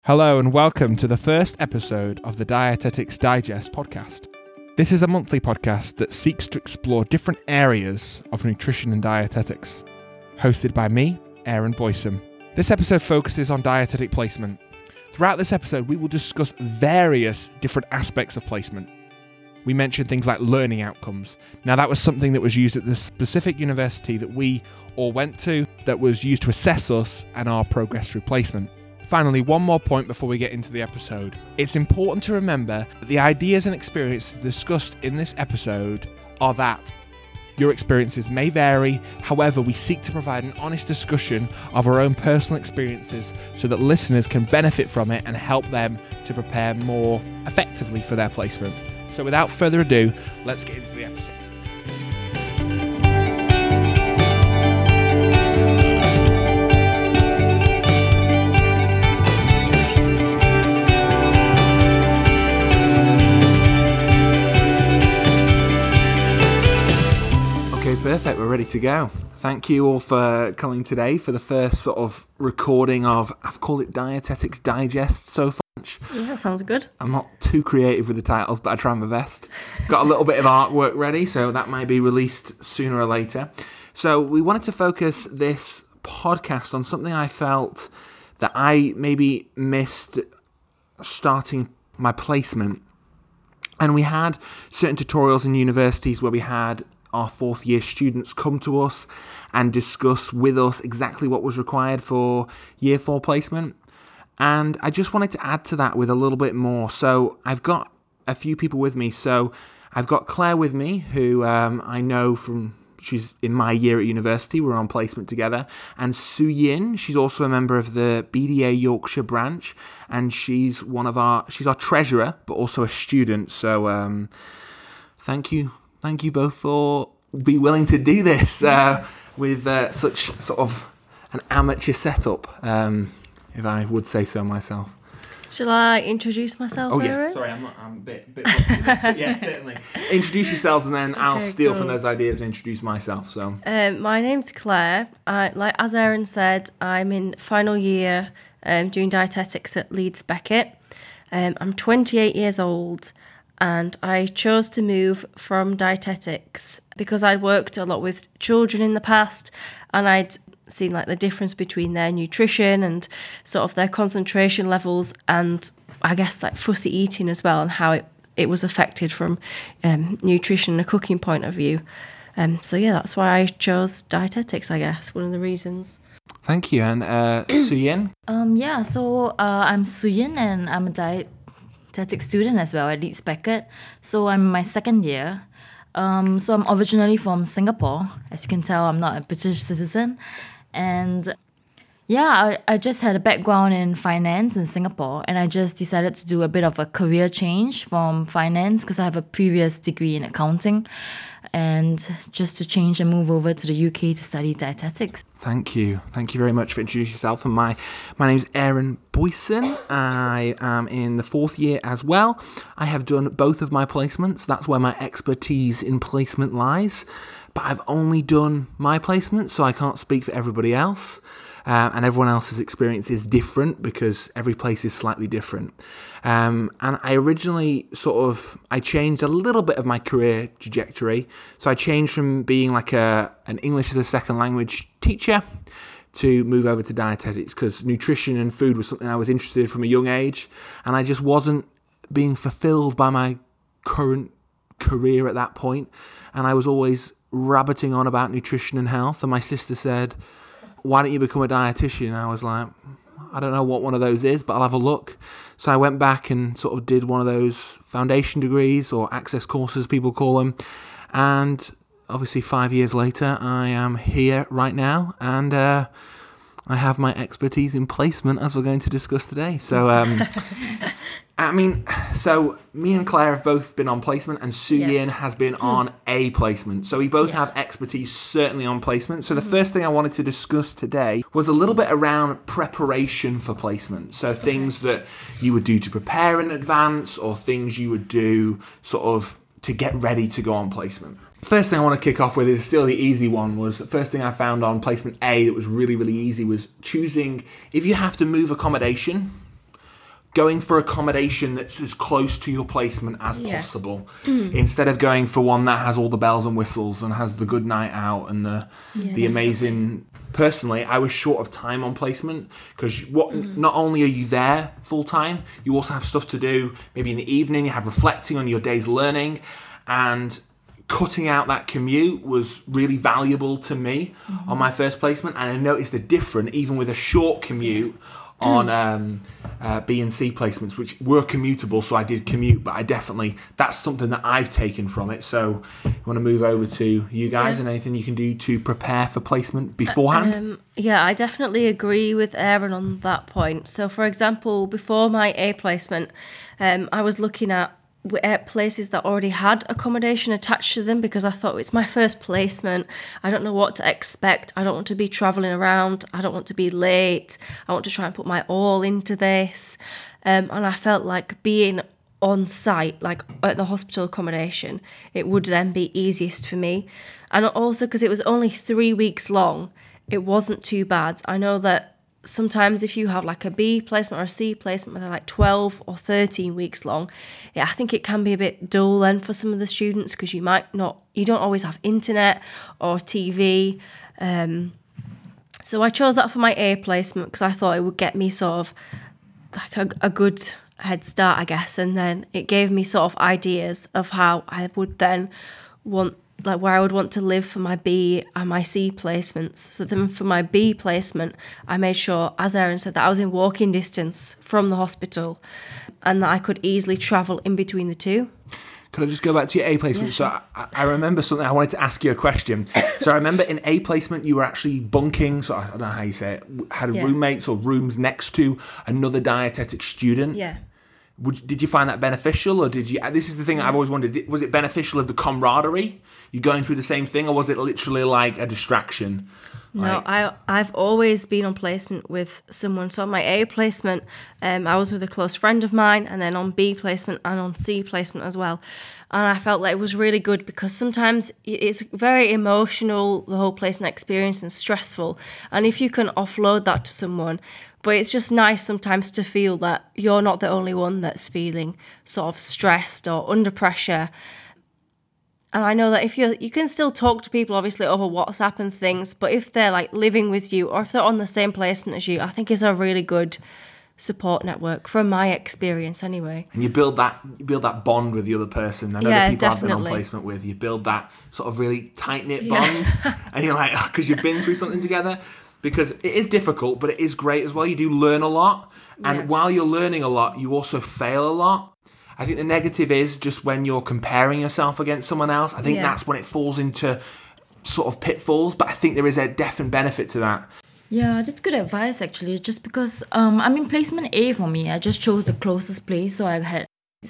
Hello and welcome to the first episode of the Dietetics Digest podcast. This is a monthly podcast that seeks to explore different areas of nutrition and dietetics. Hosted by me, Aaron Boyson. This episode focuses on dietetic placement. Throughout this episode, we will discuss various different aspects of placement. We mentioned things like learning outcomes. Now, that was something that was used at the specific university that we all went to, that was used to assess us and our progress through placement. Finally, one more point before we get into the episode. It's important to remember that the ideas and experiences discussed in this episode are that your experiences may vary. However, we seek to provide an honest discussion of our own personal experiences so that listeners can benefit from it and help them to prepare more effectively for their placement. So without further ado, let's get into the episode. Perfect, we're ready to go. Thank you all for coming today for the first sort of recording of, I've called it Dietetics Digest so far. Yeah, sounds good. I'm not too creative with the titles, but I try my best. Got a little bit of artwork ready, so that may be released sooner or later. So we wanted to focus this podcast on something I felt that I maybe missed starting my placement. And we had certain tutorials in universities where we had our fourth year students come to us and discuss with us exactly what was required for year 4 placement. And I just wanted to add to that with a little bit more. So I've got a few people with me. So I've got Claire with me, who I know from, she's in my year at university. We're on placement together. And Su Yin, she's also a member of the BDA Yorkshire branch. And she's she's our treasurer, but also a student. So thank you. Thank you both for being willing to do this with such sort of an amateur setup, if I would say so myself. Shall I introduce myself? Oh, yeah. Aaron? Sorry, I'm a bit yeah, certainly. Introduce yourselves and then I'll steal from those ideas and introduce myself. So, my name's Claire. As Aaron said, I'm in final year doing dietetics at Leeds Beckett. I'm 28 years old. And I chose to move from dietetics because I'd worked a lot with children in the past and I'd seen like the difference between their nutrition and sort of their concentration levels and I guess like fussy eating as well and how it was affected from nutrition and a cooking point of view. So yeah, that's why I chose dietetics, I guess, one of the reasons. Thank you. And Su Yin? I'm Su Yin and I'm a dietetic student as well at Leeds Beckett. So I'm in my second year. So I'm originally from Singapore. As you can tell, I'm not a British citizen. And yeah, I just had a background in finance in Singapore and I just decided to do a bit of a career change from finance because I have a previous degree in accounting and just to change and move over to the UK to study dietetics. Thank you. Thank you very much for introducing yourself. And my name's Aaron Boyson. I am in the 4th year as well. I have done both of my placements. That's where my expertise in placement lies. But I've only done my placement, so I can't speak for everybody else. And everyone else's experience is different because every place is slightly different. And I originally I changed a little bit of my career trajectory. So I changed from being like an English as a second language teacher to move over to dietetics because nutrition and food was something I was interested in from a young age. And I just wasn't being fulfilled by my current career at that point. And I was always rabbiting on about nutrition and health. And my sister said, why don't you become a dietitian? And I was like, I don't know what one of those is, but I'll have a look. So I went back and sort of did one of those foundation degrees or access courses, people call them. And obviously 5 years later, I am here right now. And I have my expertise in placement, as we're going to discuss today. So, so me and Claire have both been on placement and Su Yin has been on a placement. So we both have expertise certainly on placement. So the first thing I wanted to discuss today was a little bit around preparation for placement. So things that you would do to prepare in advance or things you would do sort of to get ready to go on placement. First thing I want to kick off with is still the easy one. Was the first thing I found on placement A that was really, really easy was choosing, if you have to move accommodation, going for accommodation that's as close to your placement as possible, instead of going for one that has all the bells and whistles and has the good night out and the amazing. Personally, I was short of time on placement because not only are you there full time, you also have stuff to do. Maybe in the evening, you have reflecting on your day's learning, and cutting out that commute was really valuable to me on my first placement. And I noticed the difference even with a short commute on B and C placements, which were commutable, so I did commute, but that's something that I've taken from it. So you want to move over to you guys and anything you can do to prepare for placement beforehand? Yeah, I definitely agree with Aaron on that point. So for example, before my A placement, I was looking at places that already had accommodation attached to them because I thought it's my first placement. I don't know what to expect. I don't want to be travelling around. I don't want to be late. I want to try and put my all into this. And I felt like being on site, like at the hospital accommodation, it would then be easiest for me. And also because it was only 3 weeks long, it wasn't too bad. I know that sometimes if you have like a B placement or a C placement where they're like 12 or 13 weeks long, I think it can be a bit dull then for some of the students because you don't always have internet or TV. So I chose that for my A placement because I thought it would get me sort of like a good head start, I guess. And then it gave me sort of ideas of how I would then want, like where I would want to live for my B and my C placements. So then for my B placement, I made sure, as Aaron said, that I was in walking distance from the hospital and that I could easily travel in between the two. Could I just go back to your A placement? Yeah. So I remember something, I wanted to ask you a question. So I remember in A placement, you were actually bunking, so I don't know how you say it, had roommates or rooms next to another dietetic student. Yeah. Did you find that beneficial, or did you? This is the thing I've always wondered. Was it beneficial of the camaraderie? You going through the same thing, or was it literally like a distraction? No, I've always been on placement with someone. So on my A placement, I was with a close friend of mine, and then on B placement and on C placement as well. And I felt like it was really good because sometimes it's very emotional, the whole placement experience, and stressful. And if you can offload that to someone, but it's just nice sometimes to feel that you're not the only one that's feeling sort of stressed or under pressure. And I know that if you can still talk to people, obviously, over WhatsApp and things, but if they're like living with you or if they're on the same placement as you, I think it's a really good support network from my experience anyway. And you build that bond with the other person. I know the people I've been on placement with, you build that sort of really tight-knit bond. And you're like, because you've been through something together. Because it is difficult, but it is great as well. You do learn a lot. And while you're learning a lot, you also fail a lot. I think the negative is just when you're comparing yourself against someone else. I think that's when it falls into sort of pitfalls. But I think there is a definite benefit to that. Yeah, that's good advice actually. Just because, placement A for me, I just chose the closest place. So I had,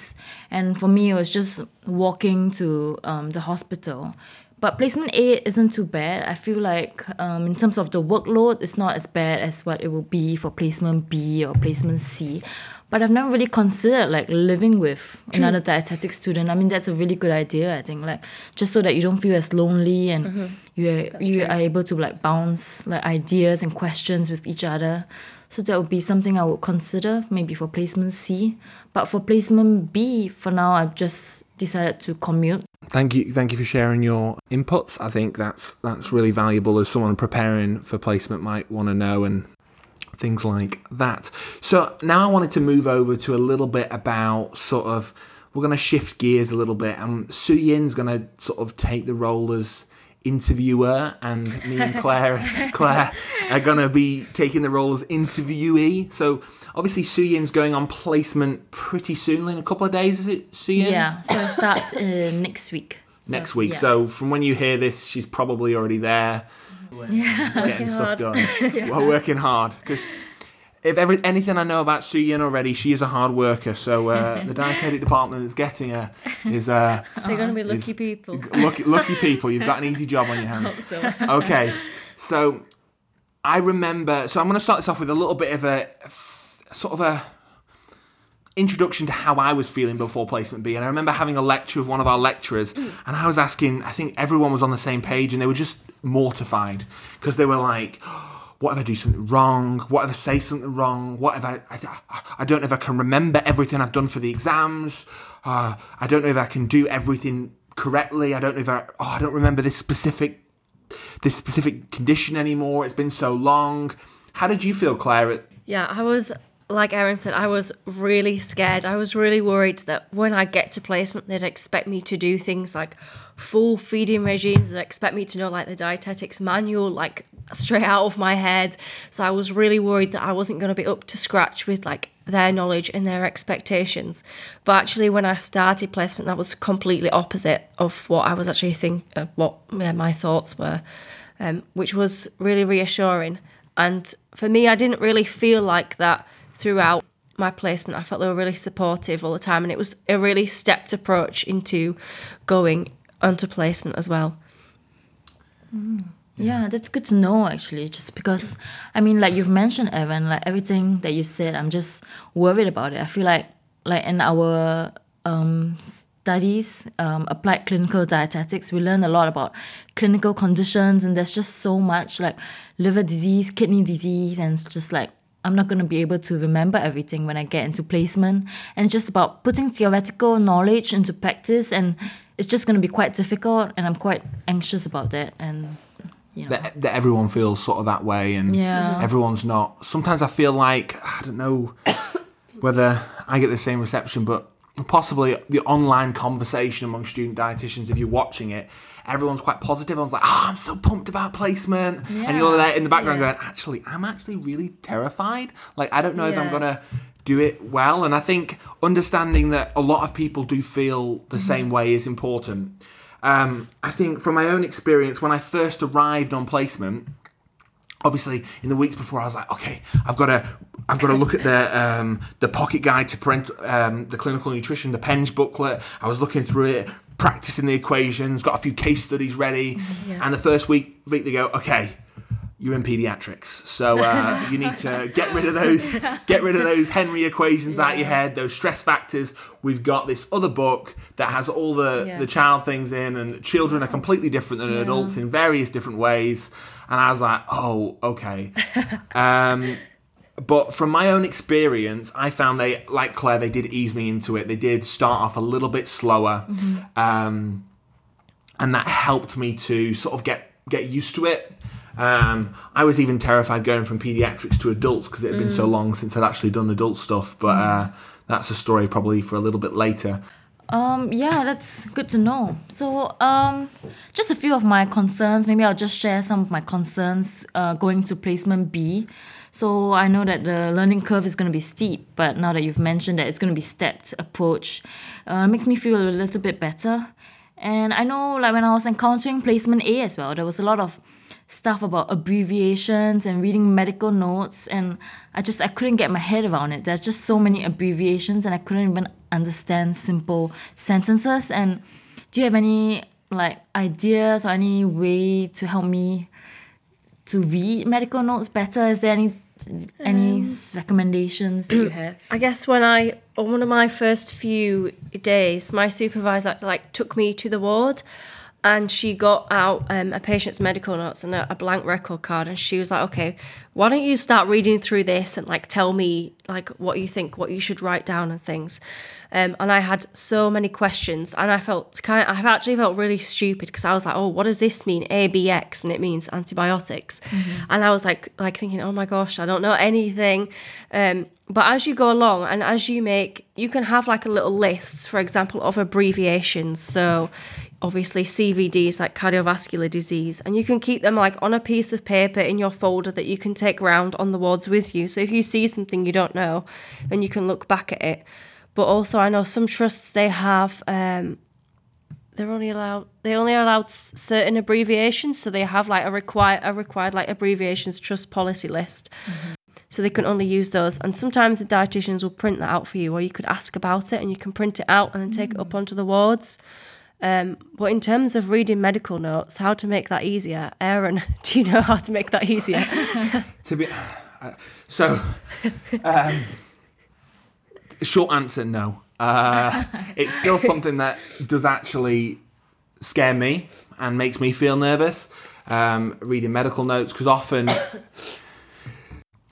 and for me, it was just walking to the hospital. But placement A isn't too bad. I feel like in terms of the workload, it's not as bad as what it will be for placement B or placement C. But I've never really considered like living with another dietetic student. I mean, that's a really good idea, I think. Like just so that you don't feel as lonely and you are able to like bounce like ideas and questions with each other. So that would be something I would consider maybe for placement C. But for placement B, for now, I've just decided to commute. Thank you for sharing your inputs. I think that's really valuable as someone preparing for placement might want to know and things like that. So now I wanted to move over to a little bit about sort of, we're going to shift gears a little bit, and Suyin's going to sort of take the role as interviewer, and me and Claire are going to be taking the role as interviewee. So obviously Suyin's going on placement pretty soon, in a couple of days, is it, Suyin? Yeah, so it starts next week. Next week. Yeah. So from when you hear this, she's probably already there. Getting stuff going. We're working hard. Because if anything I know about Suyin already, she is a hard worker. So the dietetic department that's getting her is... they're going to be lucky people. Lucky people. You've got an easy job on your hands. Okay. So I remember... So I'm going to start this off with a little bit of a sort of a introduction to how I was feeling before placement B. And I remember having a lecture with one of our lecturers, and I was asking, I think everyone was on the same page, and they were just mortified because they were like, what if I do something wrong? What if I say something wrong? What if I don't know if I can remember everything I've done for the exams? I don't know if I can do everything correctly. I don't know if I don't remember this specific condition anymore. It's been so long. How did you feel, Claire? Yeah, I was, like Erin said, I was really scared. I was really worried that when I get to placement, they'd expect me to do things like full feeding regimes. They'd expect me to know like the dietetics manual, like straight out of my head. So I was really worried that I wasn't going to be up to scratch with like their knowledge and their expectations. But actually, when I started placement, that was completely opposite of what I was actually thinking, what my thoughts were, which was really reassuring. And for me, I didn't really feel like that throughout my placement. I felt they were really supportive all the time, and it was a really stepped approach into going onto placement as well. Yeah, that's good to know actually, just because, I mean, like you've mentioned, Evan, like everything that you said, I'm just worried about it. I feel like in our studies, applied clinical dietetics, we learn a lot about clinical conditions, and there's just so much like liver disease, kidney disease, and it's just like, I'm not going to be able to remember everything when I get into placement. And it's just about putting theoretical knowledge into practice, and it's just going to be quite difficult, and I'm quite anxious about that. And you know. That everyone feels sort of that way, and everyone's not. Sometimes I feel like, I don't know whether I get the same reception, but possibly the online conversation among student dietitians, if you're watching it, everyone's quite positive. Everyone's like, I'm so pumped about placement. Yeah. And you're there in the background going, I'm actually really terrified. Like, I don't know if I'm going to do it well. And I think understanding that a lot of people do feel the same way is important. I think from my own experience, when I first arrived on placement, obviously in the weeks before, I was like, okay, I've got to look at the pocket guide to the clinical nutrition, the Penge booklet. I was looking through it, practicing the equations, got a few case studies ready. And the first week they go, okay, you're in pediatrics, so you need to get rid of those Henry equations out of your head, those stress factors. We've got this other book that has all the child things in, and children are completely different than adults in various different ways. And I was like, oh, okay. But from my own experience, I found they, like Claire, they did ease me into it. They did start off a little bit slower, and that helped me to sort of get used to it. I was even terrified going from pediatrics to adults because it had been so long since I'd actually done adult stuff. But that's a story probably for a little bit later. Yeah, that's good to know. So, just a few of my concerns. Maybe I'll just share some of my concerns going to placement B. So I know that the learning curve is going to be steep, but now that you've mentioned that it's going to be stepped approach, makes me feel a little bit better. And I know, like when I was encountering placement A as well, there was a lot of stuff about abbreviations and reading medical notes, and I couldn't get my head around it. There's just so many abbreviations, and I couldn't even understand simple sentences. And do you have any like ideas or any way to help me to read medical notes better? Is there any recommendations that you have? I guess on one of my first few days, my supervisor took me to the ward, and she got out a patient's medical notes and a blank record card, and she was like, okay, why don't you start reading through this and tell me what you think, what you should write down and things. And I had so many questions, and I actually felt really stupid because I was like, oh, what does this mean? ABX, and it means antibiotics. And I was like thinking, oh my gosh, I don't know anything. But as you go along and as you can have a little list, for example, of abbreviations. So obviously CVD is cardiovascular disease, and you can keep them on a piece of paper in your folder that you can take around on the wards with you. So if you see something you don't know, then you can look back at it. But also I know some trusts, they have they only allowed certain abbreviations, so they have a required abbreviations trust policy list. So they can only use those, and sometimes the dietitians will print that out for you, or you could ask about it and you can print it out and then take it up onto the wards. But in terms of reading medical notes, how to make that easier? Erin, do you know how to make that easier? Short answer, no. It's still something that does actually scare me and makes me feel nervous, reading medical notes, because often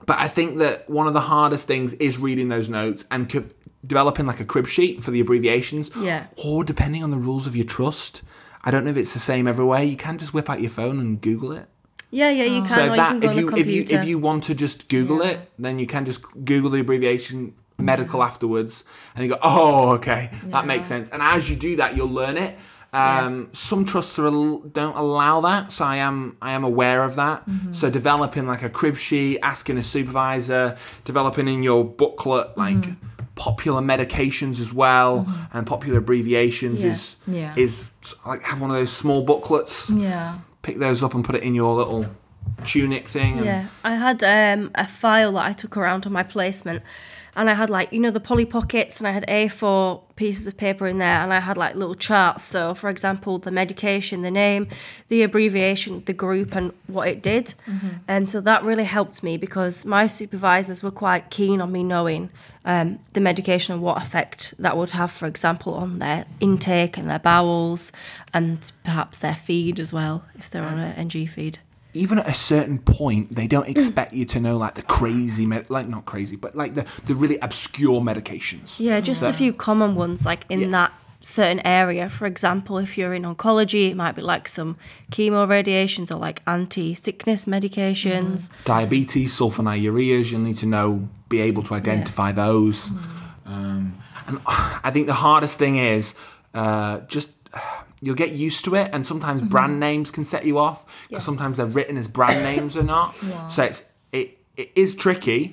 But I think that one of the hardest things is reading those notes and developing like a crib sheet for the abbreviations. Yeah. Or depending on the rules of your trust, I don't know if it's the same everywhere. You can just whip out your phone and Google it. Yeah, you can. So or you can go on the computer. if you want to just Google it, then you can just Google the abbreviation medical afterwards, and you go, oh, okay, that makes sense. And as you do that, you'll learn it. Some trusts don't allow that, so I am aware of that. So developing like a crib sheet, asking a supervisor, developing in your booklet like popular medications as well, and popular abbreviations is like have one of those small booklets. Yeah. Pick those up and put it in your little tunic thing. And I had a file that I took around on my placement, and I had like, the Polly Pockets, and I had A4 pieces of paper in there, and I had like little charts. So for example, the medication, the name, the abbreviation, the group, and what it did. And so that really helped me, because my supervisors were quite keen on me knowing the medication and what effect that would have, for example, on their intake and their bowels, and perhaps their feed as well, if they're on an NG feed. Even at a certain point, they don't expect you to know like the crazy, not crazy, but like the really obscure medications. Yeah, just a few common ones, like in that certain area. For example, if you're in oncology, it might be like some chemo radiations or like anti-sickness medications. Diabetes, sulfonylureas, you'll need to be able to identify those. And I think the hardest thing is just... You'll get used to it, and sometimes brand names can set you off, because sometimes they're written as brand names or not. So it is tricky,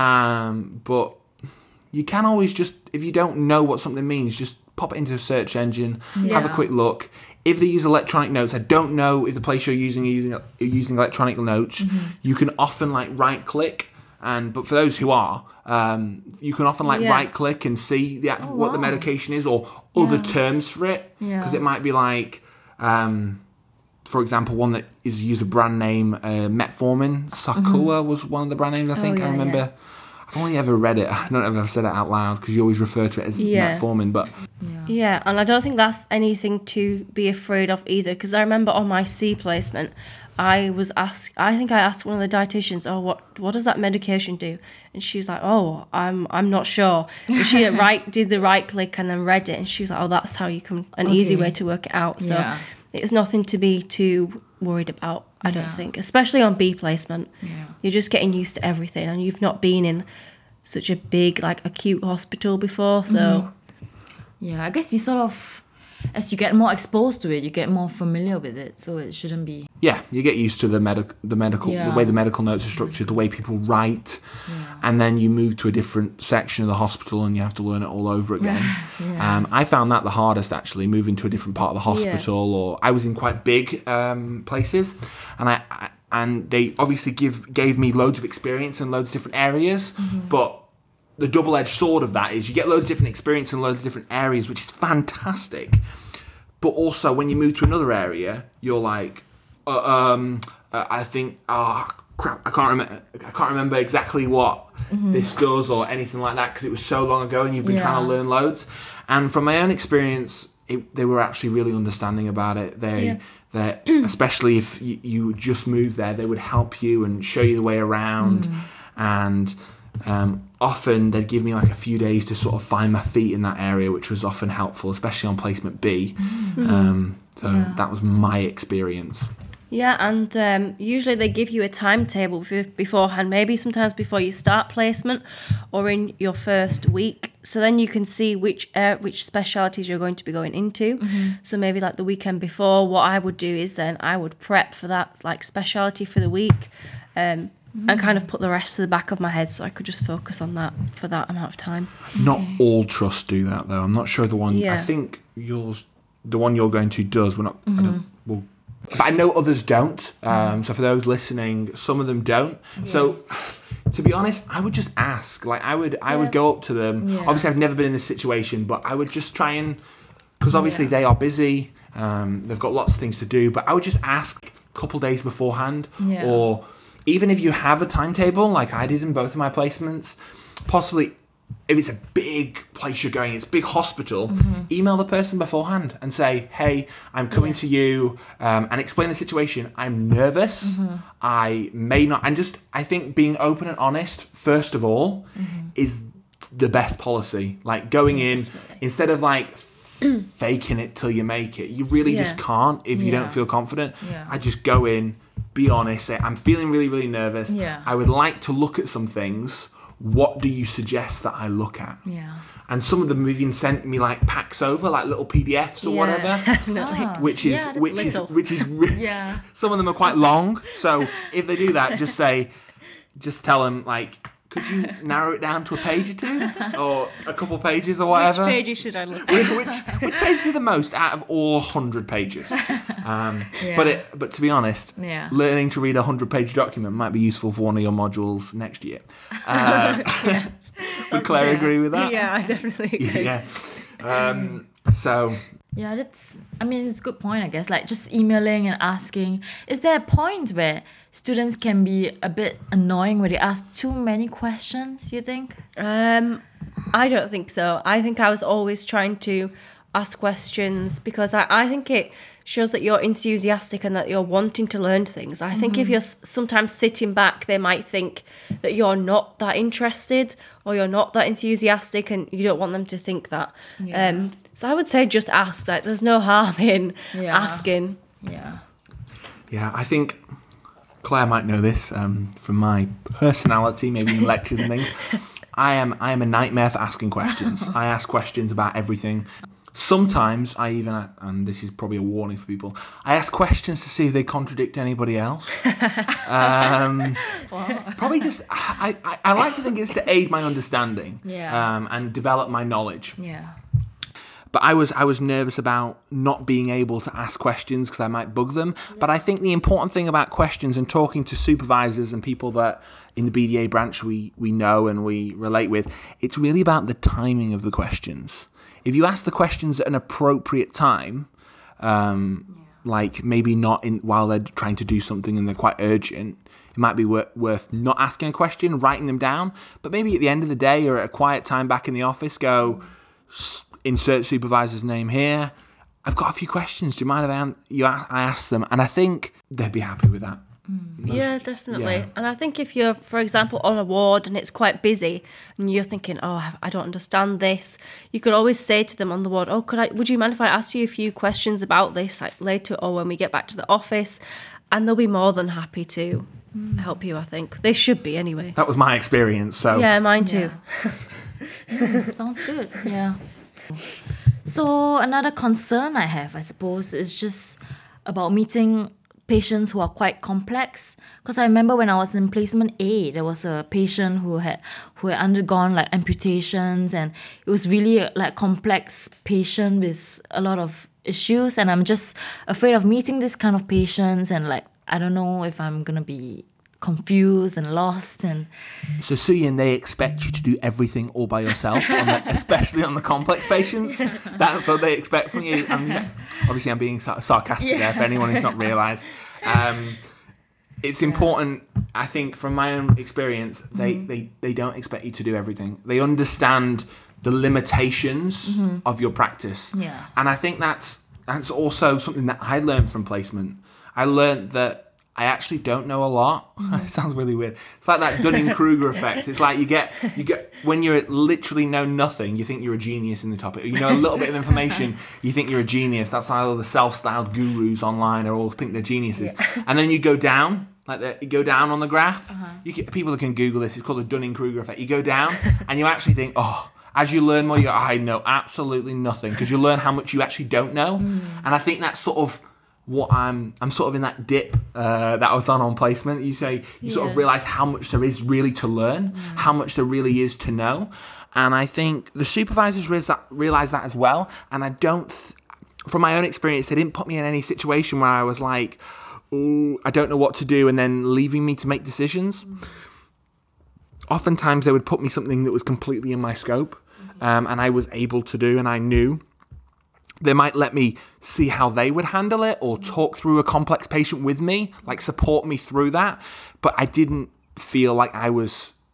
but you can always just, if you don't know what something means, just pop it into a search engine, have a quick look. If they use electronic notes, I don't know if the place you're using electronic notes, you can often like right click. But for those who are, you can often right click and see what the medication is, or other terms for it, because it might be like, for example, one that is used a brand name, Metformin. Sarcua was one of the brand names, I think. I remember. I've only ever read it. I don't know if I've said it out loud, because you always refer to it as Metformin, but... Yeah, and I don't think that's anything to be afraid of either, because I remember on my C placement, I think I asked one of the dietitians, what does that medication do? And she's like, I'm not sure. And she did the right click and then read it, and she's like, that's how you can, an easy way to work it out. So it's nothing to be too worried about, I don't think, especially on B placement. You're just getting used to everything, and you've not been in such a big like acute hospital before, so I guess you sort of, as you get more exposed to it, you get more familiar with it, so it shouldn't be... Yeah, you get used to the way the medical notes are structured, the way people write, and then you move to a different section of the hospital and you have to learn it all over again. I found that the hardest, actually, moving to a different part of the hospital, or I was in quite big places, and they obviously gave me loads of experience in loads of different areas, but the double-edged sword of that is you get loads of different experience in loads of different areas, which is fantastic. But also, when you move to another area, you're like, I think, crap, I can't remember exactly what this does or anything like that, because it was so long ago and you've been trying to learn loads. And from my own experience, they were actually really understanding about it. They especially if you just moved there, they would help you and show you the way around. And often they'd give me like a few days to sort of find my feet in that area, which was often helpful, especially on placement B. That was my experience. Yeah, and usually they give you a timetable beforehand, maybe sometimes before you start placement or in your first week. So then you can see which specialities you're going to be going into. So maybe like the weekend before, what I would do is then I would prep for that like specialty for the week, and kind of put the rest to the back of my head, so I could just focus on that for that amount of time. Not all trusts do that, though. I'm not sure the one... I think the one you're going to does. We're not... But I know others don't. So for those listening, some of them don't. So to be honest, I would just ask. Like I would go up to them. Obviously, I've never been in this situation, but I would just try and... Because obviously they are busy. They've got lots of things to do. But I would just ask a couple days beforehand, or... Even if you have a timetable, like I did in both of my placements, possibly if it's a big place you're going, it's a big hospital, email the person beforehand and say, hey, I'm coming to you, and explain the situation. I'm nervous. I may not. And just, I think being open and honest, first of all, is the best policy. Like going in, instead of like faking it till you make it. You really just can't if you don't feel confident. I just go in, be honest, say, I'm feeling really, really nervous. I would like to look at some things. What do you suggest that I look at? And some of them have even sent me like packs over, like little PDFs or whatever, which is some of them are quite long. So if they do that, just tell them like, could you narrow it down to a page or two, or a couple pages or whatever? Which pages should I look at? Which pages are the most out of all 100 pages? But to be honest, learning to read a 100-page document might be useful for one of your modules next year. Would Claire agree with that? Yeah, I definitely agree. It's a good point, I guess. Like just emailing and asking. Is there a point where students can be a bit annoying where they ask too many questions, you think? I don't think so. I think I was always trying to ask questions because I think it shows that you're enthusiastic and that you're wanting to learn things. I think if you're sometimes sitting back, they might think that you're not that interested or you're not that enthusiastic, and you don't want them to think that. So I would say just ask. Like, there's no harm in asking. Yeah, I think Claire might know this from my personality, maybe in lectures and things. I am a nightmare for asking questions. I ask questions about everything. Sometimes I even, and this is probably a warning for people, I ask questions to see if they contradict anybody else. Probably just, I like to think it's to aid my understanding and develop my knowledge. But I was nervous about not being able to ask questions because I might bug them. But I think the important thing about questions and talking to supervisors and people that in the BDA branch we know and we relate with, it's really about the timing of the questions. If you ask the questions at an appropriate time, like maybe not while they're trying to do something and they're quite urgent, it might be worth not asking a question, writing them down. But maybe at the end of the day or at a quiet time back in the office, go, insert supervisor's name here. I've got a few questions. Do you mind if I ask them? And I think they'd be happy with that. Yeah, definitely. Yeah. And I think if you're, for example, on a ward and it's quite busy and you're thinking, oh, I don't understand this, you could always say to them on the ward, would you mind if I ask you a few questions about this like later or when we get back to the office? And they'll be more than happy to help you, I think. They should be anyway. That was my experience. So yeah, mine too. Sounds good. Yeah. So another concern I have, I suppose, is just about meeting patients who are quite complex. Because I remember when I was in placement A, there was a patient who had undergone like amputations, and it was really like complex patient with a lot of issues, and I'm just afraid of meeting this kind of patients, and like I don't know if I'm gonna be confused and lost. And so Suyin, they expect you to do everything all by yourself, especially on the complex patients. That's what they expect from you. Obviously I'm being sarcastic there for anyone who's not realised. It's important, I think, from my own experience, they don't expect you to do everything. They understand the limitations of your practice. Yeah. And I think that's also something that I learned from placement. I learned that I actually don't know a lot. It sounds really weird. It's like that Dunning-Kruger effect. It's like you get when you literally know nothing, you think you're a genius in the topic. You know a little bit of information, you think you're a genius. That's why all the self-styled gurus online all think they're geniuses. Yeah. And then you go down, you go down on the graph. People that can Google this, it's called the Dunning-Kruger effect. You go down and you actually think, as you learn more, I know absolutely nothing, because you learn how much you actually don't know. And I think that's sort of what I'm sort of in that dip that I was on placement. You sort of realise how much there is really to learn, how much there really is to know. And I think the supervisors realise that as well. And I don't, from my own experience, they didn't put me in any situation where I was like, oh, I don't know what to do, and then leaving me to make decisions. Oftentimes they would put me something that was completely in my scope, and I was able to do, and I knew. They might let me see how they would handle it or talk through a complex patient with me, like support me through that. But I didn't feel like I was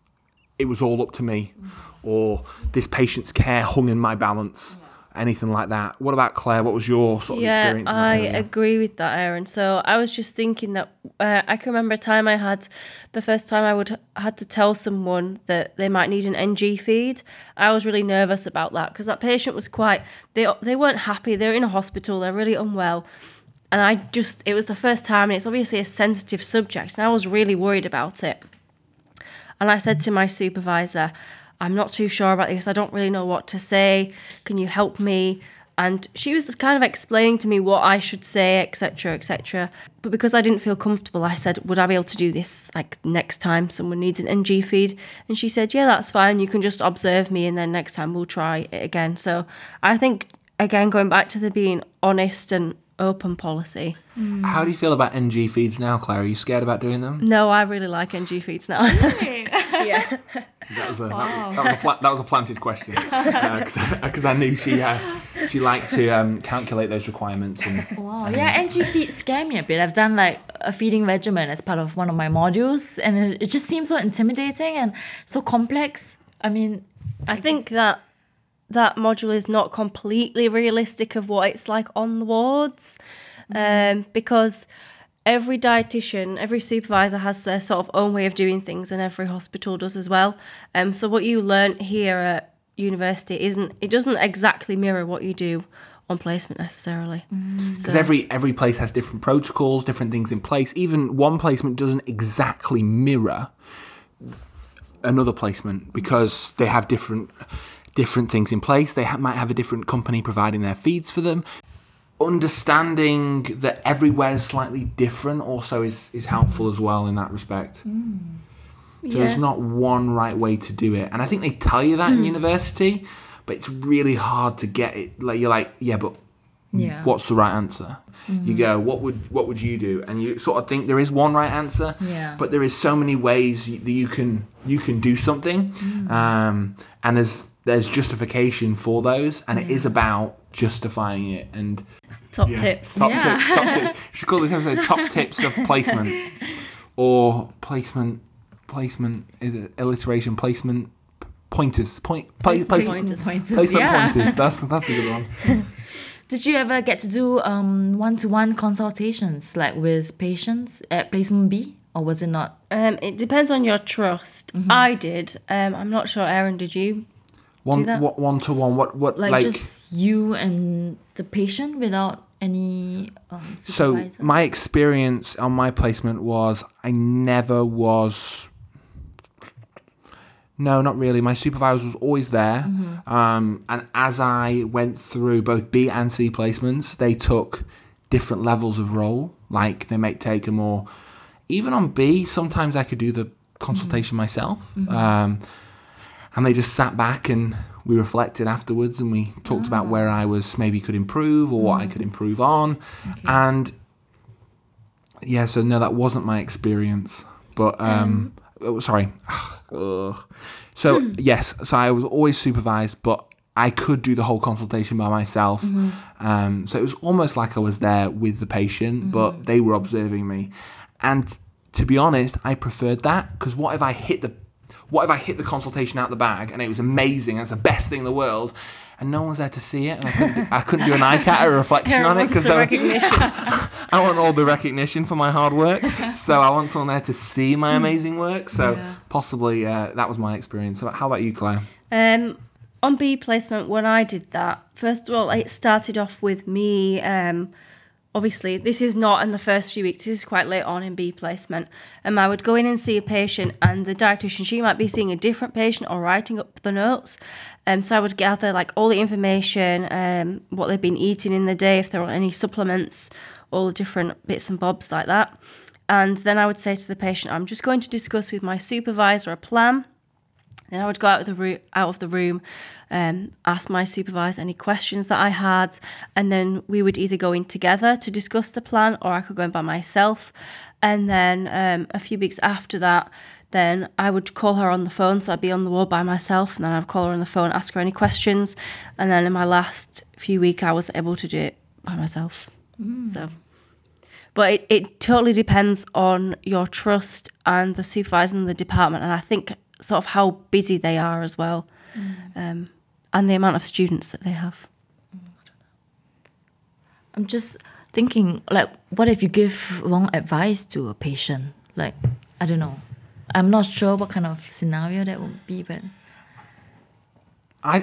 it was all up to me, or this patient's care hung in my balance, anything like that. What about Claire? What was your sort of experience in that I area? agree with that, Aaron. So I was just thinking that I can remember a time I had, the first time I had to tell someone that they might need an NG feed. I was really nervous about that because that patient was they weren't happy. They're in a hospital. They're really unwell. And it was the first time, and it's obviously a sensitive subject, and I was really worried about it. And I said to my supervisor, I'm not too sure about this. I don't really know what to say. Can you help me? And she was kind of explaining to me what I should say, etc., etc. But because I didn't feel comfortable, I said, would I be able to do this like next time someone needs an NG feed? And she said, yeah, that's fine. You can just observe me, and then next time we'll try it again. So I think, again, going back to the being honest and open policy. How do you feel about NG feeds now, Claire? Are you scared about doing them? No, I really like NG feeds now. Yeah. That was a planted question because I knew she liked to calculate those requirements. Wow, yeah, NG feeds scare me a bit. I've done like a feeding regimen as part of one of my modules, and it just seems so intimidating and so complex. I mean, I think that module is not completely realistic of what it's like on the wards, because every dietitian, every supervisor has their sort of own way of doing things, and every hospital does as well. So what you learn here at university doesn't exactly mirror what you do on placement necessarily. Because every place has different protocols, different things in place. Even one placement doesn't exactly mirror another placement because they have different things in place. They might have a different company providing their feeds for them. Understanding that everywhere is slightly different also is helpful as well in that respect. So there's not one right way to do it. And I think they tell you that in university, but it's really hard to get it. Like you're like, but what's the right answer? You go, what would you do? And you sort of think there is one right answer, but there is so many ways that you can do something, and there's justification for those, and it is about justifying it. And top tips. Top tips. You should call this episode "Top Tips of Placement" or placement. Is it alliteration? Placement pointers. Placement pointers. That's a good one. Did you ever get to do one-to-one consultations like with patients at placement B, or was it not? It depends on your trust. I did. I'm not sure, Aaron, did you? One-to-one. What like just you and the patient without any supervisor? So my experience on my placement was I never was. No, not really. My supervisor was always there. And as I went through both B and C placements, they took different levels of role. Like they might take a more... Even on B, sometimes I could do the consultation myself. And they just sat back and we reflected afterwards and we talked about where I was maybe could improve or what I could improve on. Okay. And so no, that wasn't my experience. But... sorry. So yes, so I was always supervised, but I could do the whole consultation by myself. So it was almost like I was there with the patient, but they were observing me. And to be honest, I preferred that because what if I hit the consultation out the bag and it was amazing, it's the best thing in the world, and no one's there to see it, and I couldn't do an ICAT or a reflection on it because I want all the recognition for my hard work. So I want someone there to see my amazing work. So possibly that was my experience. So how about you, Claire? On B placement, when I did that, first of all, it started off with me. Obviously, this is not in the first few weeks. This is quite late on in B placement. I would go in and see a patient, and the dietitian, she might be seeing a different patient or writing up the notes. So I would gather like all the information, what they've been eating in the day, if there are any supplements, all the different bits and bobs like that. And then I would say to the patient, I'm just going to discuss with my supervisor a plan. Then I would go out of the room, ask my supervisor any questions that I had, and then we would either go in together to discuss the plan, or I could go in by myself. And then a few weeks after that, then I would call her on the phone, so I'd be on the ward by myself, and then I'd call her on the phone, ask her any questions, and then in my last few weeks, I was able to do it by myself. So, but it totally depends on your trust and the supervisor and the department, and I think sort of how busy they are as well, and the amount of students that they have. I'm just thinking, like, what if you give wrong advice to a patient? Like, I don't know. I'm not sure what kind of scenario that would be, but I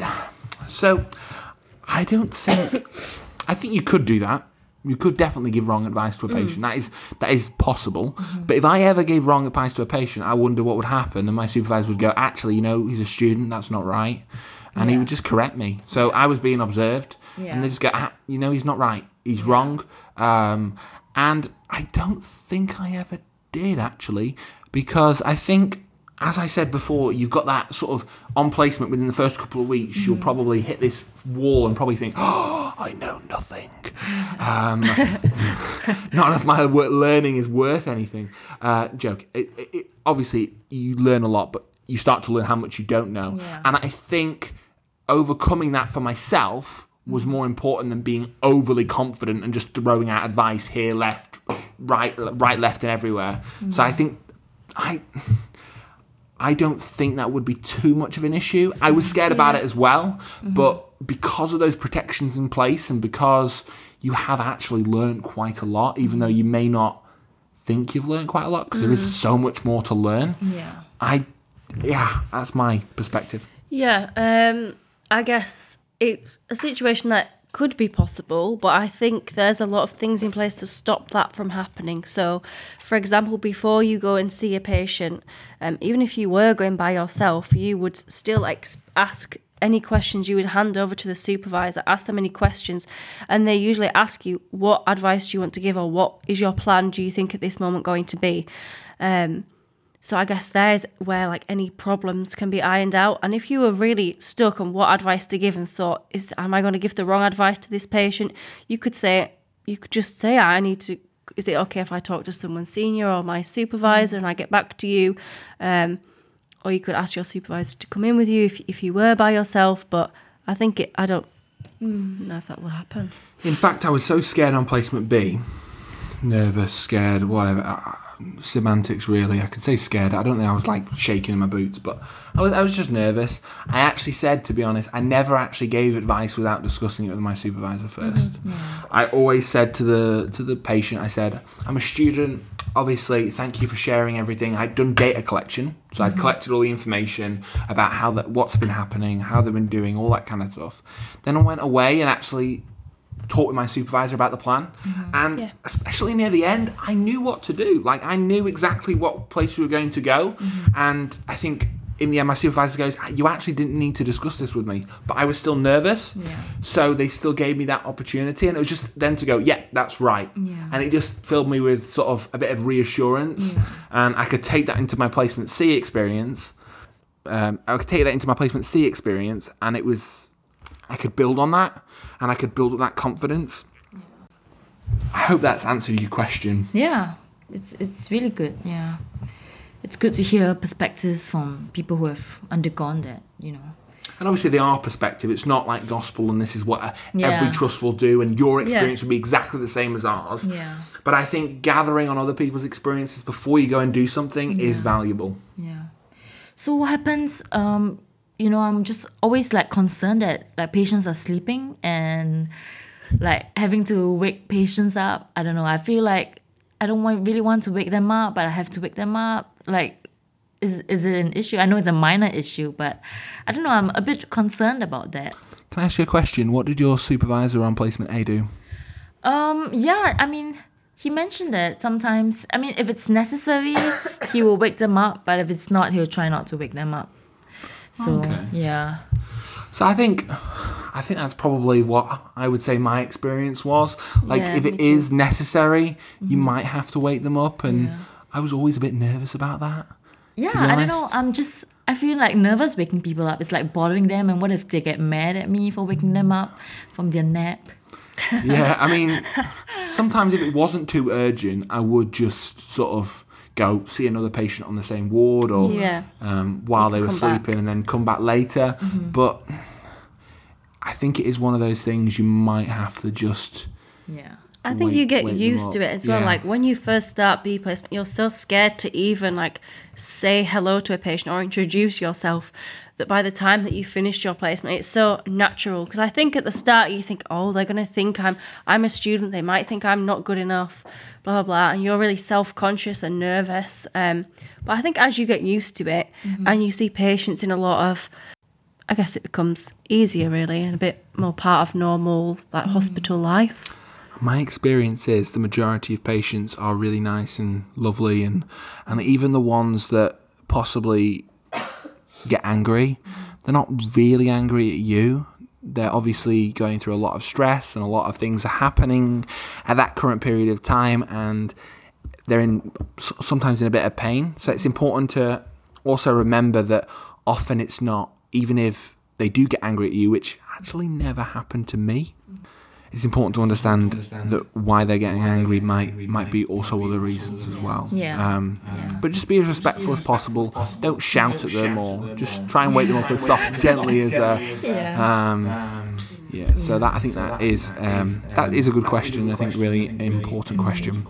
don't think. I think you could do that. You could definitely give wrong advice to a patient. That is possible. But if I ever gave wrong advice to a patient, I wonder what would happen. And my supervisor would go, actually, he's a student. That's not right. And he would just correct me. So I was being observed. Yeah. And they just go, he's not right. He's wrong. And I don't think I ever did, actually. Because I think, as I said before, you've got that sort of on placement within the first couple of weeks. You'll probably hit this wall and probably think, oh, I know nothing. None of my learning is worth anything. Joke. Obviously, you learn a lot, but you start to learn how much you don't know. Yeah. And I think overcoming that for myself was more important than being overly confident and just throwing out advice here, left, right, left, and everywhere. So I think I don't think that would be too much of an issue. I was scared about it as well, but because of those protections in place and because you have actually learned quite a lot, even though you may not think you've learned quite a lot, because there is so much more to learn. yeah. That's my perspective. Yeah, I guess it's a situation that could be possible, but I think there's a lot of things in place to stop that from happening. So, for example, before you go and see a patient, even if you were going by yourself, you would still ask any questions. You would hand over to the supervisor, ask them any questions, and they usually ask you, what advice do you want to give, or what is your plan, do you think at this moment going to be? So I guess there's where any problems can be ironed out. And if you were really stuck on what advice to give and thought, am I going to give the wrong advice to this patient? You could just say, is it okay if I talk to someone senior or my supervisor and I get back to you? Or you could ask your supervisor to come in with you if you were by yourself. But I think I don't know if that will happen. In fact, I was so scared on placement B, nervous, scared, whatever. Semantics, really. I could say scared. I don't think I was shaking in my boots, but I was just nervous. I actually said, to be honest, I never actually gave advice without discussing it with my supervisor first. I always said to the patient, I said, I'm a student. Obviously, thank you for sharing everything. I'd done data collection, so I'd collected all the information about what's been happening, how they've been doing, all that kind of stuff. Then I went away and actually talked with my supervisor about the plan, and especially near the end, I knew what to do. I knew exactly what place we were going to go, and I think in the end my supervisor goes, you actually didn't need to discuss this with me, but I was still nervous, so they still gave me that opportunity, and it was just then to go, that's right, and it just filled me with sort of a bit of reassurance, and I could take that into my placement C experience. And it was, I could build on that, and I could build up that confidence. I hope that's answered your question. Yeah, it's really good. Yeah, it's good to hear perspectives from people who have undergone that. And obviously they are perspective. It's not like gospel and this is what every trust will do and your experience will be exactly the same as ours. Yeah. But I think gathering on other people's experiences before you go and do something is valuable. Yeah. So what happens? I'm just always concerned that patients are sleeping and having to wake patients up. I don't know. I feel like I don't really want to wake them up, but I have to wake them up. Is it an issue? I know it's a minor issue, but I don't know. I'm a bit concerned about that. Can I ask you a question? What did your supervisor on placement A do? He mentioned that sometimes, if it's necessary, he will wake them up, but if it's not, he'll try not to wake them up. So, yeah. So I think that's probably what I would say my experience was. If it is necessary, you might have to wake them up, and I was always a bit nervous about that. Yeah, I don't know. I feel nervous waking people up. It's bothering them, and what if they get mad at me for waking them up from their nap? Yeah, sometimes if it wasn't too urgent, I would just sort of go see another patient on the same ward or while they were sleeping and then come back later. But I think it is one of those things you might have to just I think you get used to it as well. Yeah. Like when you first start B placement, you're so scared to even like say hello to a patient or introduce yourself that by the time that you finish your placement, it's so natural. Because I think at the start you think, oh, they're going to think I'm a student. They might think I'm not good enough, blah, blah, blah. And you're really self-conscious and nervous. But I think as you get used to it and you see patients in a lot of, I guess it becomes easier really and a bit more part of normal like hospital life. My experience is the majority of patients are really nice and lovely, and even the ones that possibly get angry, they're not really angry at you. They're obviously going through a lot of stress and a lot of things are happening at that current period of time, and they're sometimes in a bit of pain. So it's important to also remember that often it's not, even if they do get angry at you, which actually never happened to me. It's important to understand that why they're getting angry might be also other reasons as well. But just be as respectful as possible. Don't shout at them, or just try and wake them up as gently as. So that I think that is a good question. I think really important question.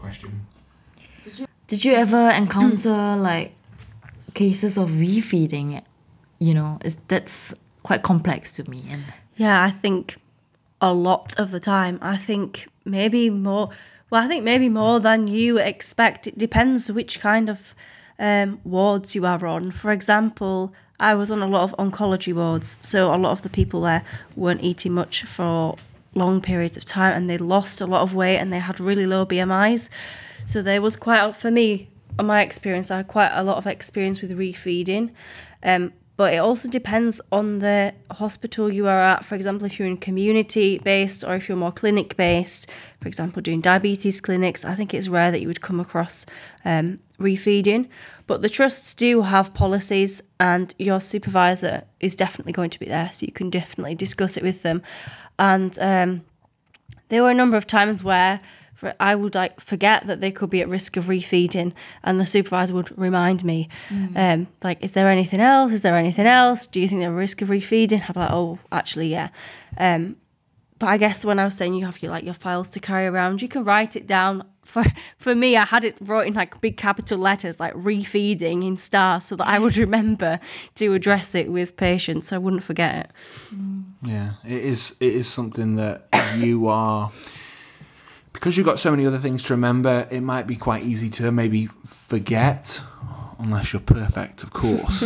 Did you ever encounter like cases of refeeding? That's quite complex to me. And yeah, I think a lot of the time. I think maybe more than you expect. It depends which kind of wards you are on. For example, I was on a lot of oncology wards, so a lot of the people there weren't eating much for long periods of time, and they lost a lot of weight and they had really low BMIs. So there was for me, in my experience, I had quite a lot of experience with refeeding. But it also depends on the hospital you are at. For example, if you're in community-based or if you're more clinic-based, for example, doing diabetes clinics, I think it's rare that you would come across refeeding. But the trusts do have policies, and your supervisor is definitely going to be there, so you can definitely discuss it with them. And there were a number of times where I would forget that they could be at risk of refeeding, and the supervisor would remind me, is there anything else? Is there anything else? Do you think they're at risk of refeeding? I'm like, oh, actually, yeah. But I guess when I was saying you have your files to carry around, you can write it down. For me, I had it wrote in big capital letters, like refeeding in stars, so that I would remember to address it with patients, so I wouldn't forget it. Yeah, it is something that you are. Because you've got so many other things to remember, it might be quite easy to maybe forget, unless you're perfect, of course.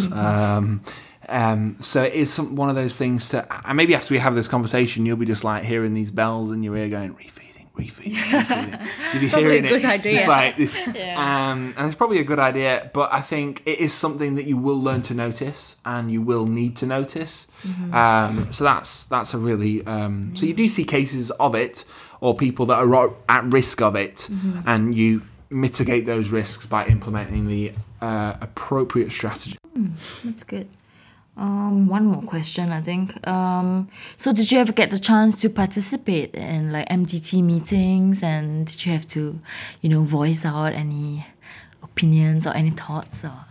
So it is one of those things and maybe after we have this conversation, you'll be just like hearing these bells in your ear going, refeeding. You'll be hearing a good idea. It's like this, and it's probably a good idea, but I think it is something that you will learn to notice and you will need to notice. So that's a really, so you do see cases of it, or people that are at risk of it, and you mitigate those risks by implementing the appropriate strategy. That's good. One more question, I think. So did you ever get the chance to participate in MDT meetings, and did you have to, voice out any opinions or any thoughts? Or?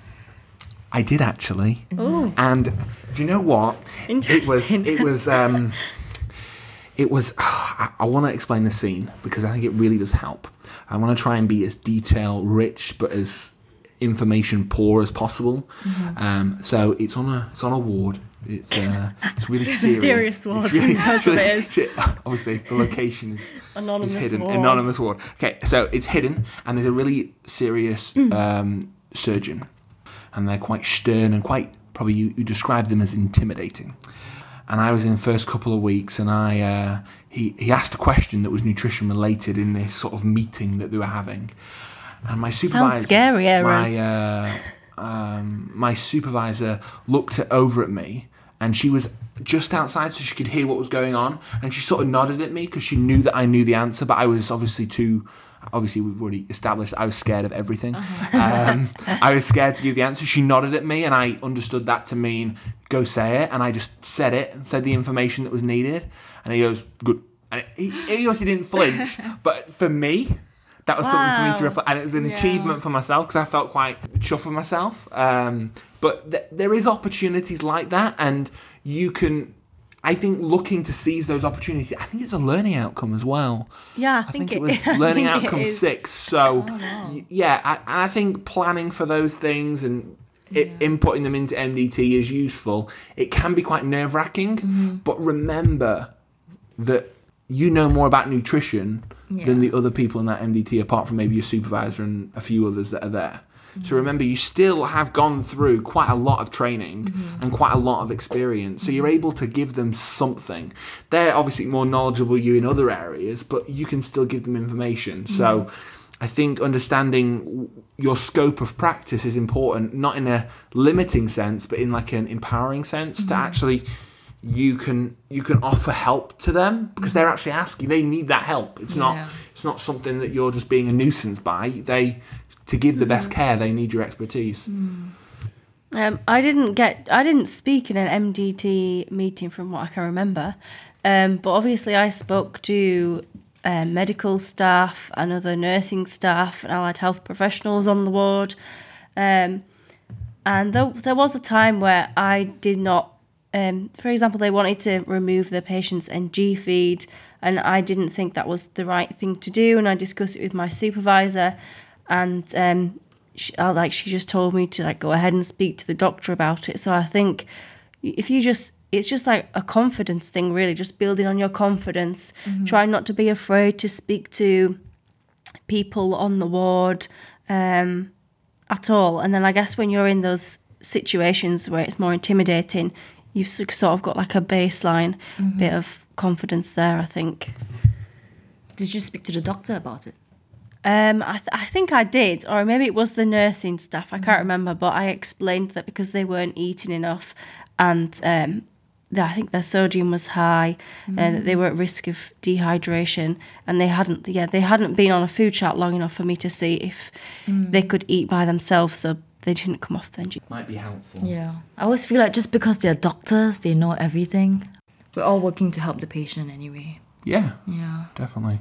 I did actually. Oh. And do you know what? Interesting. It was, I want to explain the scene because I think it really does help. I want to try and be as detail rich but as information poor as possible. So it's on a ward. It's really serious. Mysterious ward. Obviously, the location is hidden. Ward. Anonymous ward. Okay, so it's hidden, and there's a really serious surgeon, and they're quite stern and quite probably you describe them as intimidating. And I was in the first couple of weeks, and he asked a question that was nutrition related in this sort of meeting that they were having. And my supervisor, sounds scary, Aaron. My supervisor looked over at me, and she was just outside so she could hear what was going on, and she sort of nodded at me because she knew that I knew the answer, but I was obviously we've already established I was scared of everything. I was scared to give the answer. She nodded at me, and I understood that to mean go say it, and I just said the information that was needed, and he goes, good. And he obviously didn't flinch, but for me, that was something for me to reflect, and it was an achievement for myself because I felt quite chuffed with myself. But there is opportunities like that, and you can. I think looking to seize those opportunities, I think it's a learning outcome as well. Yeah, I think it was learning outcome 6. So, I think planning for those things and inputting them into MDT is useful. It can be quite nerve-wracking, but remember that you know more about nutrition than the other people in that MDT, apart from maybe your supervisor and a few others that are there. So remember, you still have gone through quite a lot of training and quite a lot of experience. So you're able to give them something. They're obviously more knowledgeable than you in other areas, but you can still give them information. So I think understanding your scope of practice is important, not in a limiting sense, but in like an empowering sense, to actually you can offer help to them because they're actually asking. They need that help. It's not something that you're just being a nuisance by. To give the best care, they need your expertise. I didn't speak in an MDT meeting from what I can remember, but obviously I spoke to medical staff and other nursing staff and allied health professionals on the ward, and there was a time where I did not. For example, they wanted to remove the patient's NG feed, and I didn't think that was the right thing to do, and I discussed it with my supervisor. And she just told me to go ahead and speak to the doctor about it. So I think it's just like a confidence thing, really, just building on your confidence. Try not to be afraid to speak to people on the ward at all. And then I guess when you're in those situations where it's more intimidating, you've sort of got like a baseline bit of confidence there, I think. Did you speak to the doctor about it? I think I did, or maybe it was the nursing staff. I can't remember, but I explained that because they weren't eating enough, and I think their sodium was high, that they were at risk of dehydration, and they hadn't been on a food chart long enough for me to see if they could eat by themselves, so they didn't come off the NG. Might be helpful. Yeah, I always feel like just because they're doctors, they know everything. We're all working to help the patient anyway. Yeah, definitely.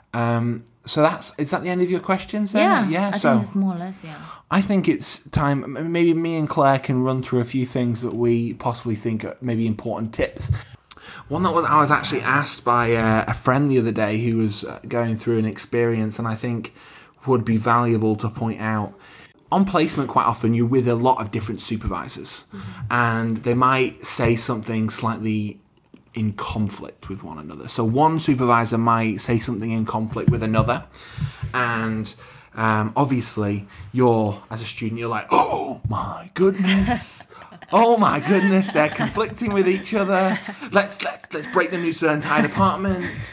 So is that the end of your questions then? Yeah, I think it's more or less, I think it's time, maybe me and Claire can run through a few things that we possibly think are maybe important tips. One I was actually asked by a friend the other day who was going through an experience, and I think would be valuable to point out. On placement, quite often you're with a lot of different supervisors, and they might say something slightly in conflict with one another. So one supervisor might say something in conflict with another, and obviously as a student, you're like, oh my goodness, they're conflicting with each other. Let's break the news to the entire department.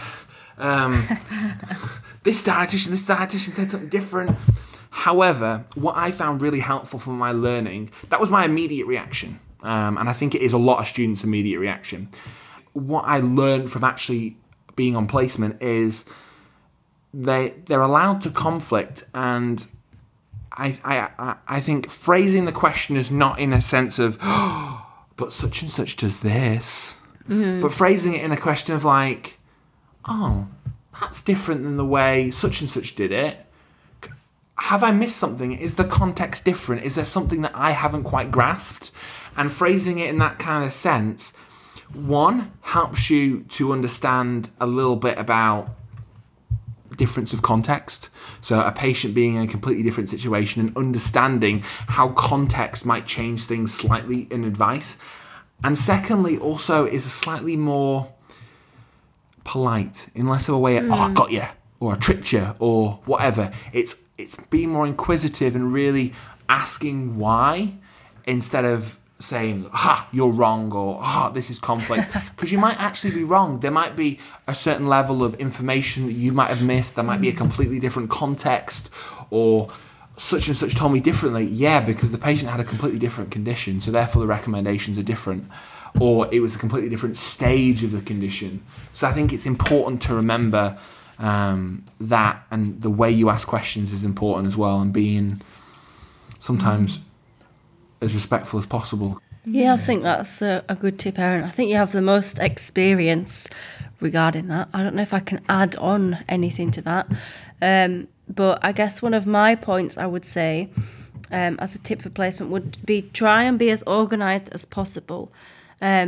This dietitian said something different. However, what I found really helpful for my learning, that was my immediate reaction. And I think it is a lot of students' immediate reaction. What I learned from actually being on placement is they're allowed to conflict, and I think phrasing the question is not in a sense of, oh, but such and such does this, but phrasing it in a question of like, oh, that's different than the way such and such did it. Have I missed something? Is the context different? Is there something that I haven't quite grasped? And phrasing it in that kind of sense, one, helps you to understand a little bit about difference of context. So a patient being in a completely different situation and understanding how context might change things slightly in advice. And secondly, also is a slightly more polite, in less of a way, I got you, or I tricked you, or whatever. It's being more inquisitive and really asking why, instead of saying, you're wrong, or this is conflict, because you might actually be wrong. There might be a certain level of information that you might have missed. There might be a completely different context, or such and such told me differently. Yeah, because the patient had a completely different condition, so therefore the recommendations are different, or it was a completely different stage of the condition. So I think it's important to remember that, and the way you ask questions is important as well, and being sometimes as respectful as possible. Yeah, I think that's a good tip, Erin. I think you have the most experience regarding that. I don't know if I can add on anything to that, but I guess one of my points I would say as a tip for placement would be try and be as organised as possible.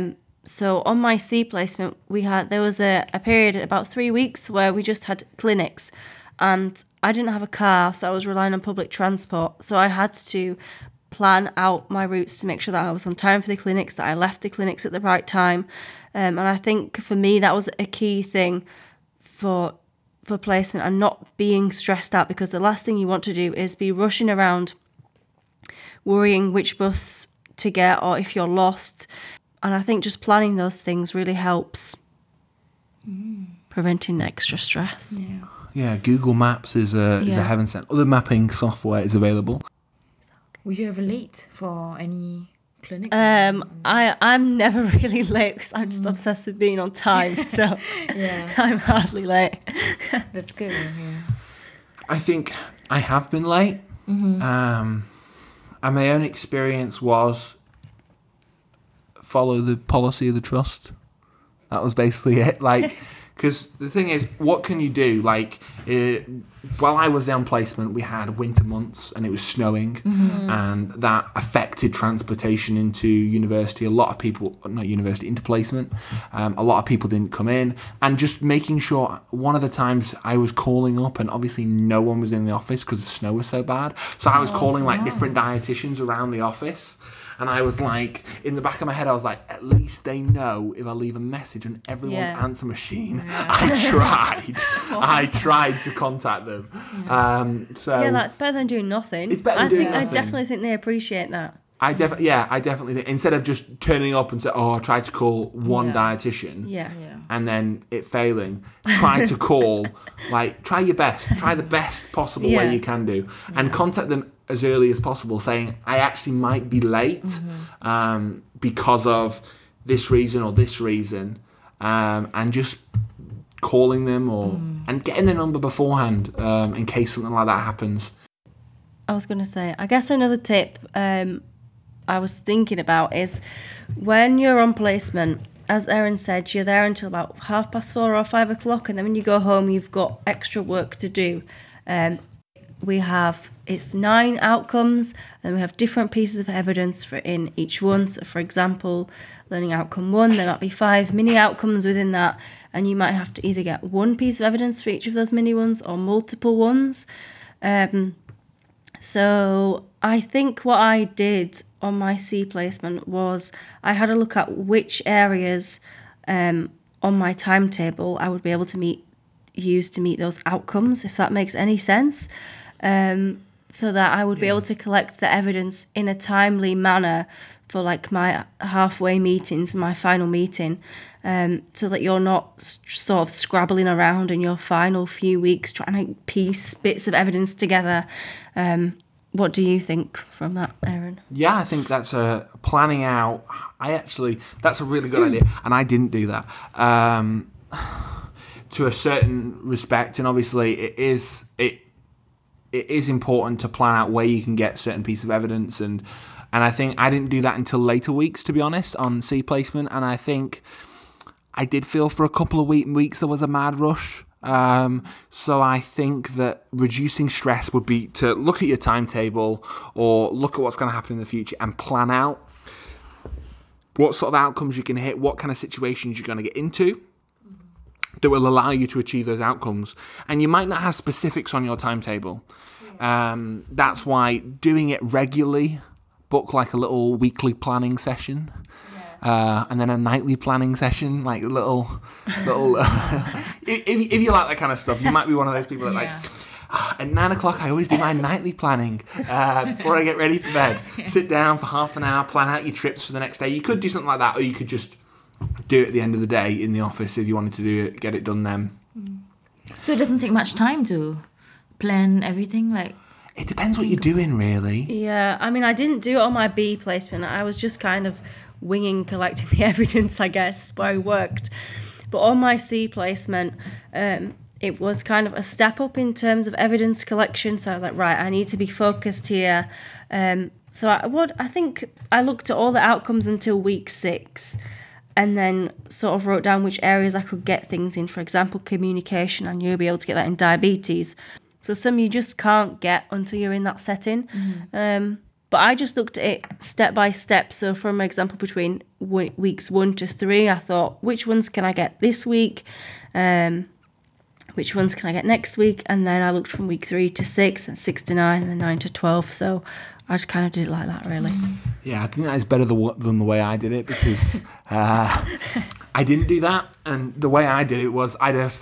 So on my C placement, there was a period about 3 weeks where we just had clinics, and I didn't have a car, so I was relying on public transport. So I had to plan out my routes to make sure that I was on time for the clinics, that I left the clinics at the right time. And I think for me, that was a key thing for placement, and not being stressed out, because the last thing you want to do is be rushing around worrying which bus to get or if you're lost. And I think just planning those things really helps preventing extra stress. Yeah, Google Maps is a heaven sent. Other mapping software is available. Were you ever late for any clinics? I'm never really late because I'm just obsessed with being on time. So I'm hardly late. That's good. Yeah. I think I have been late. And my own experience was follow the policy of the trust. That was basically it. Like, because the thing is, what can you do? Like, while I was on placement, we had winter months and it was snowing, and that affected transportation into university. A lot of people, not university, into placement. A lot of people didn't come in, and just making sure. One of the times I was calling up, and obviously no one was in the office because the snow was so bad. So I was calling like different dietitians around the office. And I was like, in the back of my head, I was like, at least they know if I leave a message on everyone's answer machine. I tried to contact them. So that's better than doing nothing. It's better than doing nothing. I definitely think they appreciate that. I definitely think, instead of just turning up and say, I tried to call one dietitian, and then it failing, try to call, try your best, try the best possible way you can do, and contact them as early as possible, saying, I actually might be late because of this reason or this reason, and just calling them and getting the number beforehand in case something like that happens. I was going to say, I guess another tip I was thinking about is when you're on placement, as Erin said, you're there until about 4:30 or 5 o'clock, and then when you go home, you've got extra work to do. It's 9 outcomes, and we have different pieces of evidence in each one. So, for example, learning outcome 1, there might be 5 mini outcomes within that, and you might have to either get one piece of evidence for each of those mini ones or multiple ones. So I think what I did on my C placement was I had a look at which areas on my timetable I would be able to use to meet those outcomes, if that makes any sense, so that I would be able to collect the evidence in a timely manner for my halfway meetings and my final meeting, so that you're not sort of scrabbling around in your final few weeks trying to piece bits of evidence together. What do you think from that, Erin? Yeah, I think that's planning out. That's a really good idea, and I didn't do that to a certain respect. And obviously, it is important to plan out where you can get certain piece of evidence, and I think I didn't do that until later weeks, to be honest, on C placement. And I think I did feel for a couple of weeks there was a mad rush. So I think that reducing stress would be to look at your timetable or look at what's going to happen in the future and plan out what sort of outcomes you can hit, what kind of situations you're going to get into that will allow you to achieve those outcomes. And you might not have specifics on your timetable. That's why doing it regularly, book like a little weekly planning session. And then a nightly planning session, like little. If you like that kind of stuff, you might be one of those people that at 9 o'clock I always do my nightly planning before I get ready for bed. Sit down for half an hour, plan out your trips for the next day. You could do something like that, or you could just do it at the end of the day in the office if you wanted to do it, get it done then. So it doesn't take much time to plan everything, It depends what you're doing, really. Yeah, I mean, I didn't do it on my B placement. I was just kind of collecting the evidence, I guess, where I worked. But on my C placement, it was kind of a step up in terms of evidence collection. So I was like, right, I need to be focused here. So I think I looked at all the outcomes until week 6, and then sort of wrote down which areas I could get things in. For example, communication, I knew I'd be able to get that in diabetes. So some you just can't get until you're in that setting. But I just looked at it step by step. So from example, between weeks 1 to 3, I thought, which ones can I get this week? Which ones can I get next week? And then I looked from week 3 to 6, and 6 to 9, and then 9 to 12. So I just kind of did it like that, really. Yeah, I think that is better than the way I did it, because I didn't do that. And the way I did it was I just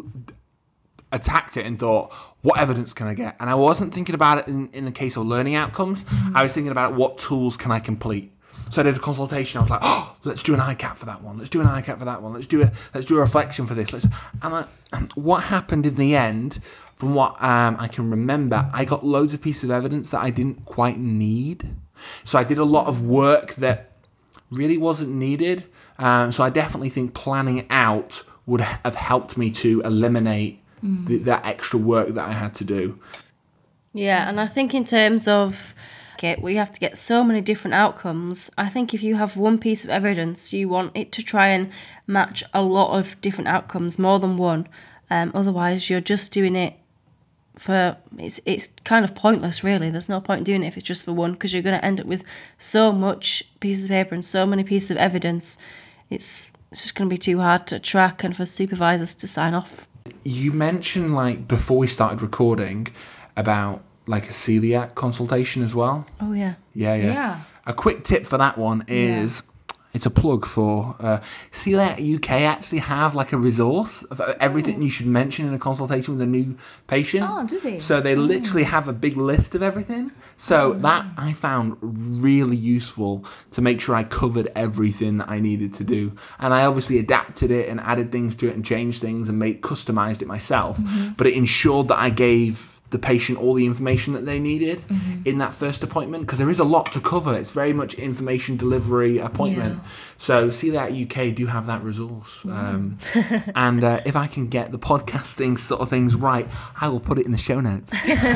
attacked it and thought, what evidence can I get? And I wasn't thinking about it in the case of learning outcomes. I was thinking about what tools can I complete. So I did a consultation. I was like, oh, let's do an ICAP for that one. Let's do an ICAP for that one. Let's do a reflection for this. What happened in the end, from what I can remember, I got loads of pieces of evidence that I didn't quite need. So I did a lot of work that really wasn't needed. So I definitely think planning out would have helped me to eliminate that extra work that I had to do. Yeah, and I think in terms of we have to get so many different outcomes. I think if you have one piece of evidence, you want it to try and match a lot of different outcomes, more than one. Otherwise, you're just doing it for it's kind of pointless, really. There's no point in doing it if it's just for one, because you're going to end up with so much pieces of paper and so many pieces of evidence. It's just going to be too hard to track and for supervisors to sign off. You mentioned, like, before we started recording, about like a celiac consultation as well. Oh, yeah. Yeah. A quick tip for that one is, it's a plug for Celiac UK actually have like a resource of everything you should mention in a consultation with a new patient. Oh, do they? So they literally have a big list of everything. So that I found really useful to make sure I covered everything that I needed to do. And I obviously adapted it and added things to it and changed things and customized it myself. But it ensured that I gave the patient all the information that they needed in that first appointment, because there is a lot to cover. It's very much information delivery appointment. Yeah. So Celiac UK do have that resource. And if I can get the podcasting sort of things right, I will put it in the show notes.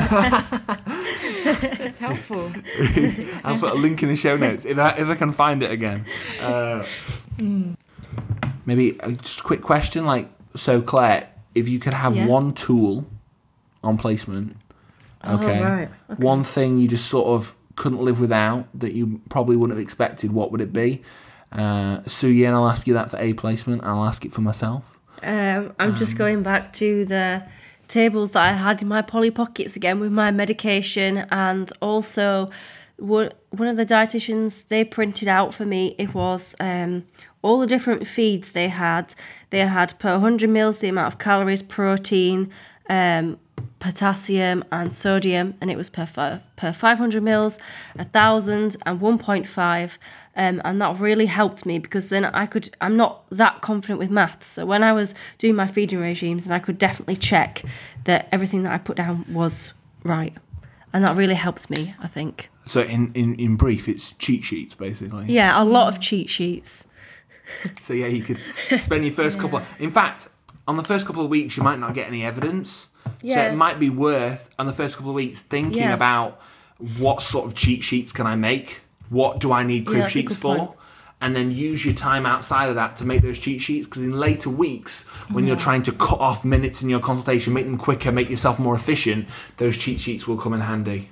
That's helpful. I'll put a link in the show notes if I can find it again. Maybe just a quick question, like, so Claire, if you could have one tool on placement, okay, one thing you just sort of couldn't live without that you probably wouldn't have expected, what would it be? Suyin, I'll ask you that for A placement. I'll ask it for myself. I'm just going back to the tables that I had in my Polly Pockets again with my medication, and also one of the dietitians, they printed out for me, it was all the different feeds they had. They had per 100 mils the amount of calories, protein, potassium and sodium, and it was per 500 mils, 1,000 and 1.5, and that really helped me, because then I'm not that confident with maths, so when I was doing my feeding regimes, and I could definitely check that everything that I put down was right, and that really helps me, I think. So in brief, it's cheat sheets basically. Yeah, a lot of cheat sheets. So yeah, you could spend your first couple in fact, on the first couple of weeks you might not get any evidence. So it might be worth, on the first couple of weeks, thinking about what sort of cheat sheets can I make? What do I need crib sheets for? Point. And then use your time outside of that to make those cheat sheets, because in later weeks, when you're trying to cut off minutes in your consultation, make them quicker, make yourself more efficient, those cheat sheets will come in handy.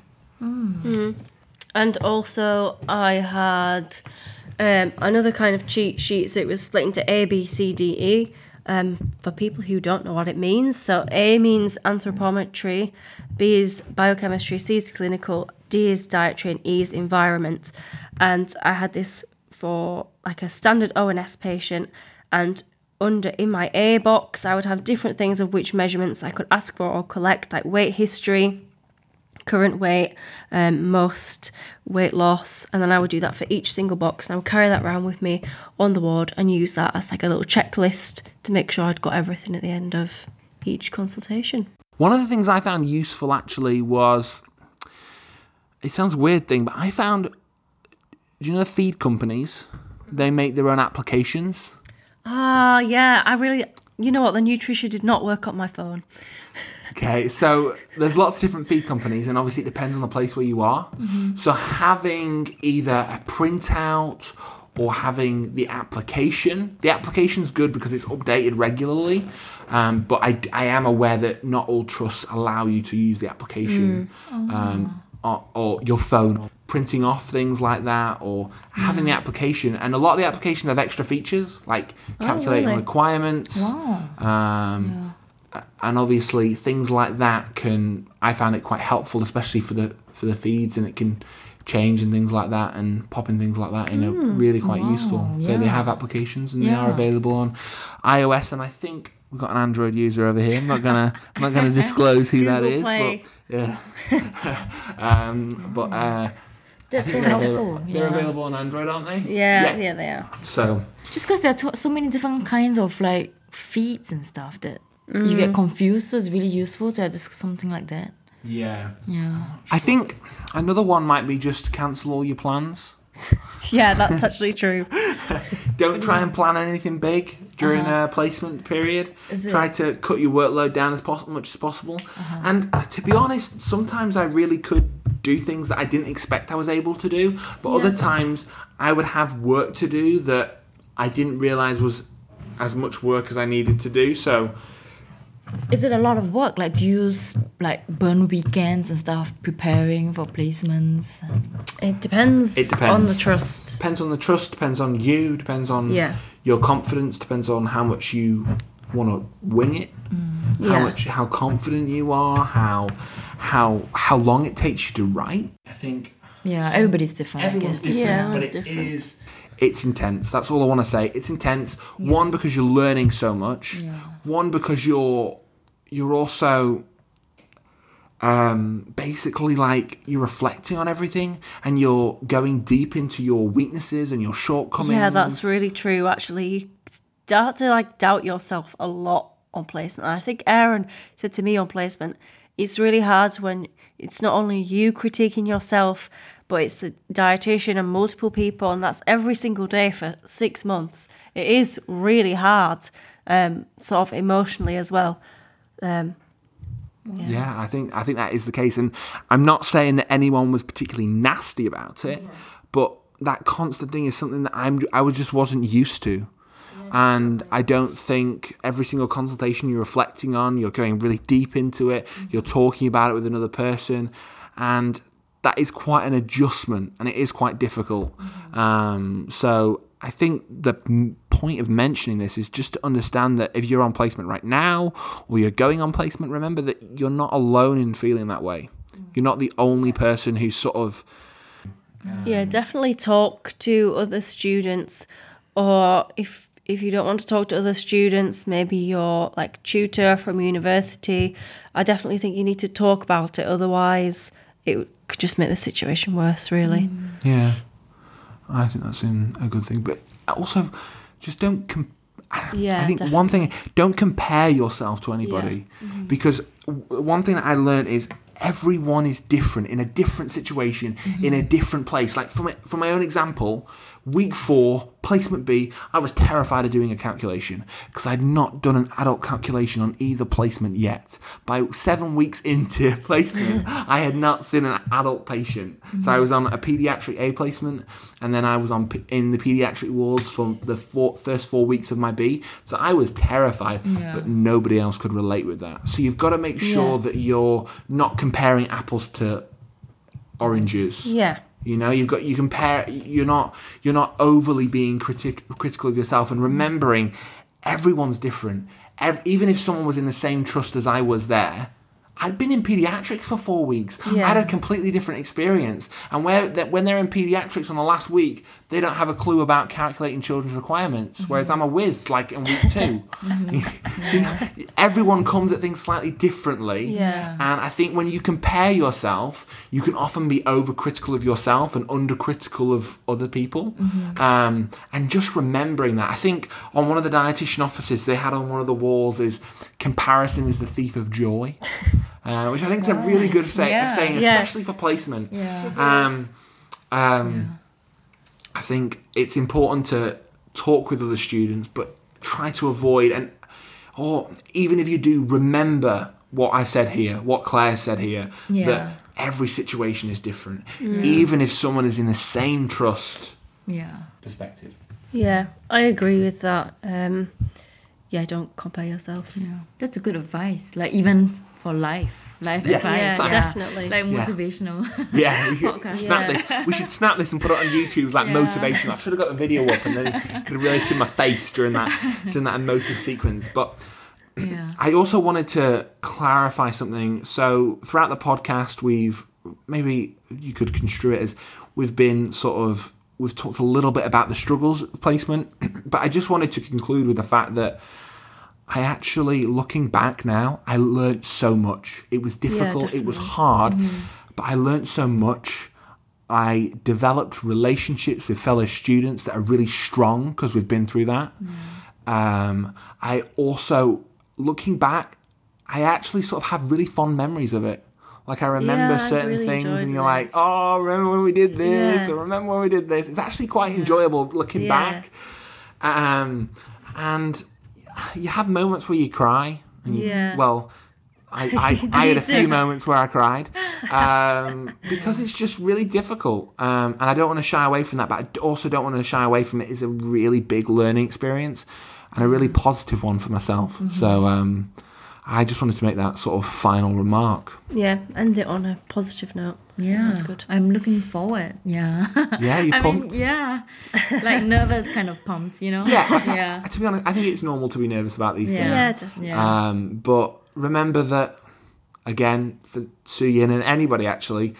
And also I had another kind of cheat sheets. It was split into A, B, C, D, E. For people who don't know what it means, so A means anthropometry, B is biochemistry, C is clinical, D is dietary, and E is environment. And I had this for like a standard ONS patient, and in my A box I would have different things of which measurements I could ask for or collect, like weight history, current weight, most, weight loss, and then I would do that for each single box, and I would carry that around with me on the ward and use that as like a little checklist to make sure I'd got everything at the end of each consultation. One of the things I found useful actually was, it sounds a weird thing, but I found, do you know the feed companies? They make their own applications. You know what, the Nutrition did not work on my phone. Okay, so there's lots of different feed companies, and obviously it depends on the place where you are. So having either a printout or having the application's good because it's updated regularly, but I am aware that not all trusts allow you to use the application or your phone. printing off things like that or having the application. And a lot of the applications have extra features like calculating really? requirements. And obviously things like that I found it quite helpful, especially for the feeds, and it can change and things like that and popping things like that in are really quite useful. So they have applications and they are available on iOS, and I think we've got an Android user over here. I'm not gonna disclose who that Google is, Play. but yeah. That's so helpful. They're available on Android, aren't they? Yeah, they are. So Just because there are so many different kinds of like feeds and stuff that you get confused, so it's really useful to have something like that. yeah. Yeah. I think another one might be just cancel all your plans. Yeah, that's actually true. Don't try and plan anything big during a placement period. Try to cut your workload down as much as possible. And to be honest, sometimes I really could do things that I didn't expect I was able to do. But other times I would have work to do that I didn't realise was as much work as I needed to do. So Is it a lot of work? Like, do you like burn weekends and stuff preparing for placements? It depends. it depends. On the trust. Depends on the trust, depends on you, depends on Yeah. your confidence, depends on how much you want to wing it. How confident you are, how long it takes you to write. I think Yeah, everybody's different. everyone's I guess. different, Yeah, but everyone's it's intense. That's all I want to say. It's intense. One, because you're learning so much. Yeah. One, because you're also basically like you're reflecting on everything and you're going deep into your weaknesses and your shortcomings. Yeah, that's really true. Actually, you start to like doubt yourself a lot on placement. And I think Aaron said to me on placement, it's really hard when it's not only you critiquing yourself, but it's the dietitian and multiple people, and that's every single day for 6 months. It is really hard, sort of emotionally as well. Yeah, I think that is the case, and I'm not saying that anyone was particularly nasty about it, but that constant thing is something that I just wasn't used to. And I don't think every single consultation you're reflecting on, you're going really deep into it, you're talking about it with another person, and that is quite an adjustment, and it is quite difficult. So I think the point of mentioning this is just to understand that if you're on placement right now, or you're going on placement, remember that you're not alone in feeling that way. You're not the only person who's sort of... Yeah, definitely talk to other students, or if you don't want to talk to other students, maybe your like tutor from university. I definitely think you need to talk about it, otherwise it could just make the situation worse, really. Yeah, I think that's a good thing. But also, just don't... I think one thing, don't compare yourself to anybody. Because one thing that I learned is everyone is different, in a different situation, in a different place. Like, from my own example, week 4, placement B, I was terrified of doing a calculation because I'd not done an adult calculation on either placement yet. By 7 weeks into placement, I had not seen an adult patient. So I was on a pediatric A placement, and then I was in the pediatric wards for the first 4 weeks of my B. So I was terrified, but nobody else could relate with that. So you've got to make sure that you're not comparing apples to oranges. Yeah. You know, you compare. You're not overly being critical of yourself, and remembering everyone's different. Even if someone was in the same trust as I was there, I'd been in paediatrics for 4 weeks. Yeah. I had a completely different experience. And when they're in paediatrics on the last week, they don't have a clue about calculating children's requirements, whereas I'm a whiz, like in week 2. So, you know, everyone comes at things slightly differently. Yeah. And I think when you compare yourself, you can often be overcritical of yourself and undercritical of other people. And just remembering that. I think on one of the dietitian offices, they had on one of the walls is, comparison is the thief of joy. Which I think is a really good saying, especially for placement. I think it's important to talk with other students, but try to avoid, or even if you do, remember what I said here, what Claire said here, that every situation is different, even if someone is in the same trust perspective. Yeah, I agree with that. Don't compare yourself. Yeah, that's a good advice. Like even for life, life Yeah. advice. Yeah, definitely. Like Yeah. motivational. Yeah, we should Podcast. snap this. We should snap this and put it on YouTube as like Yeah. motivation. I should have got the video up and then you could have really seen my face during that emotive sequence. But Yeah. I also wanted to clarify something. So throughout the podcast, maybe you could construe it as we've talked a little bit about the struggles of placement, but I just wanted to conclude with the fact that I actually, looking back now, I learnt so much. It was difficult, it was hard, but I learnt so much. I developed relationships with fellow students that are really strong because we've been through that. I also, looking back, I actually sort of have really fond memories of it. Like I remember Yeah, I certain really things enjoyed and you're it. like, oh, remember when we did this? Yeah. Or remember when we did this? It's actually quite enjoyable looking Yeah. back. And you have moments where you cry. And you, Yeah. well, I had a few moments where I cried because it's just really difficult. And I don't want to shy away from that, but I also don't want to shy away from it. It's a really big learning experience and a really positive one for myself. So I just wanted to make that sort of final remark. Yeah, end it on a positive note. Yeah, That's good. I'm looking forward. Yeah. Yeah, you I pumped? mean, yeah, like nervous, kind of pumped. You know. Yeah. Yeah. To be honest, I think it's normal to be nervous about these Yeah. Yeah, things. definitely. Yeah. But remember that, again, for Suyin and anybody actually,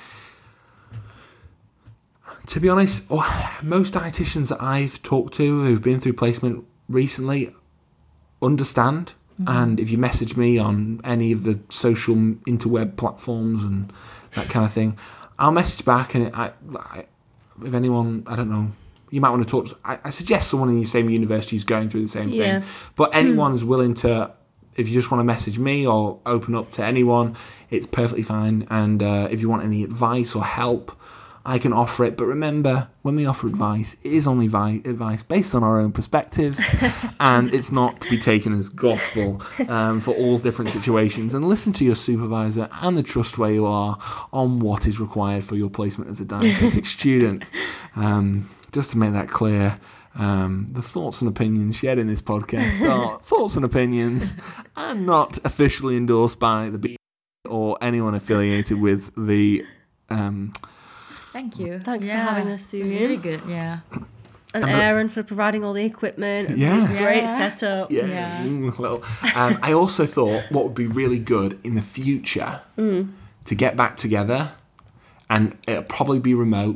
to be honest, most dietitians that I've talked to who've been through placement recently understand. And if you message me on any of the social interweb platforms and that kind of thing, I'll message back. And if anyone, I don't know, you might want to talk. I suggest someone in your same university who's going through the same Yeah. thing. But anyone who's willing to, if you just want to message me or open up to anyone, it's perfectly fine. And if you want any advice or help, I can offer it. But remember, when we offer advice, it is only advice based on our own perspectives, and it's not to be taken as gospel for all different situations. And listen to your supervisor and the trust where you are on what is required for your placement as a dietetic student. Just to make that clear, the thoughts and opinions shared in this podcast are thoughts and opinions and not officially endorsed by the B or anyone affiliated with the... Thank you. Thanks for having us, It was Suyin. really good. Yeah. And Aaron for providing all the equipment. And Yeah. this great Yeah. setup. Yeah. Well, I also thought what would be really good in the future to get back together, and it'll probably be remote,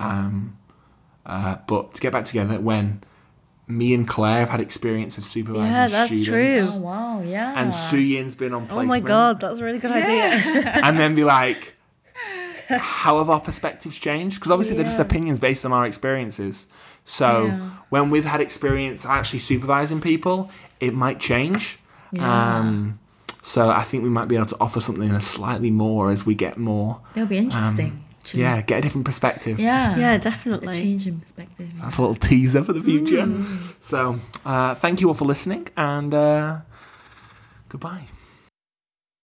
but to get back together when me and Claire have had experience of supervising Yeah, that's students. true. Oh wow. Yeah. And Suyin's been on Oh placement. my God, that's a really good idea. And then be like, how have our perspectives changed? Because obviously they're just Yeah. opinions based on our experiences. So Yeah. when we've had experience actually supervising people, it might change. Yeah. So I think we might be able to offer something slightly more as we get more. That'll be interesting. actually. Yeah, get a different perspective. Yeah. Yeah, A definitely. change in perspective. That's a little teaser for the future. So thank you all for listening, and goodbye.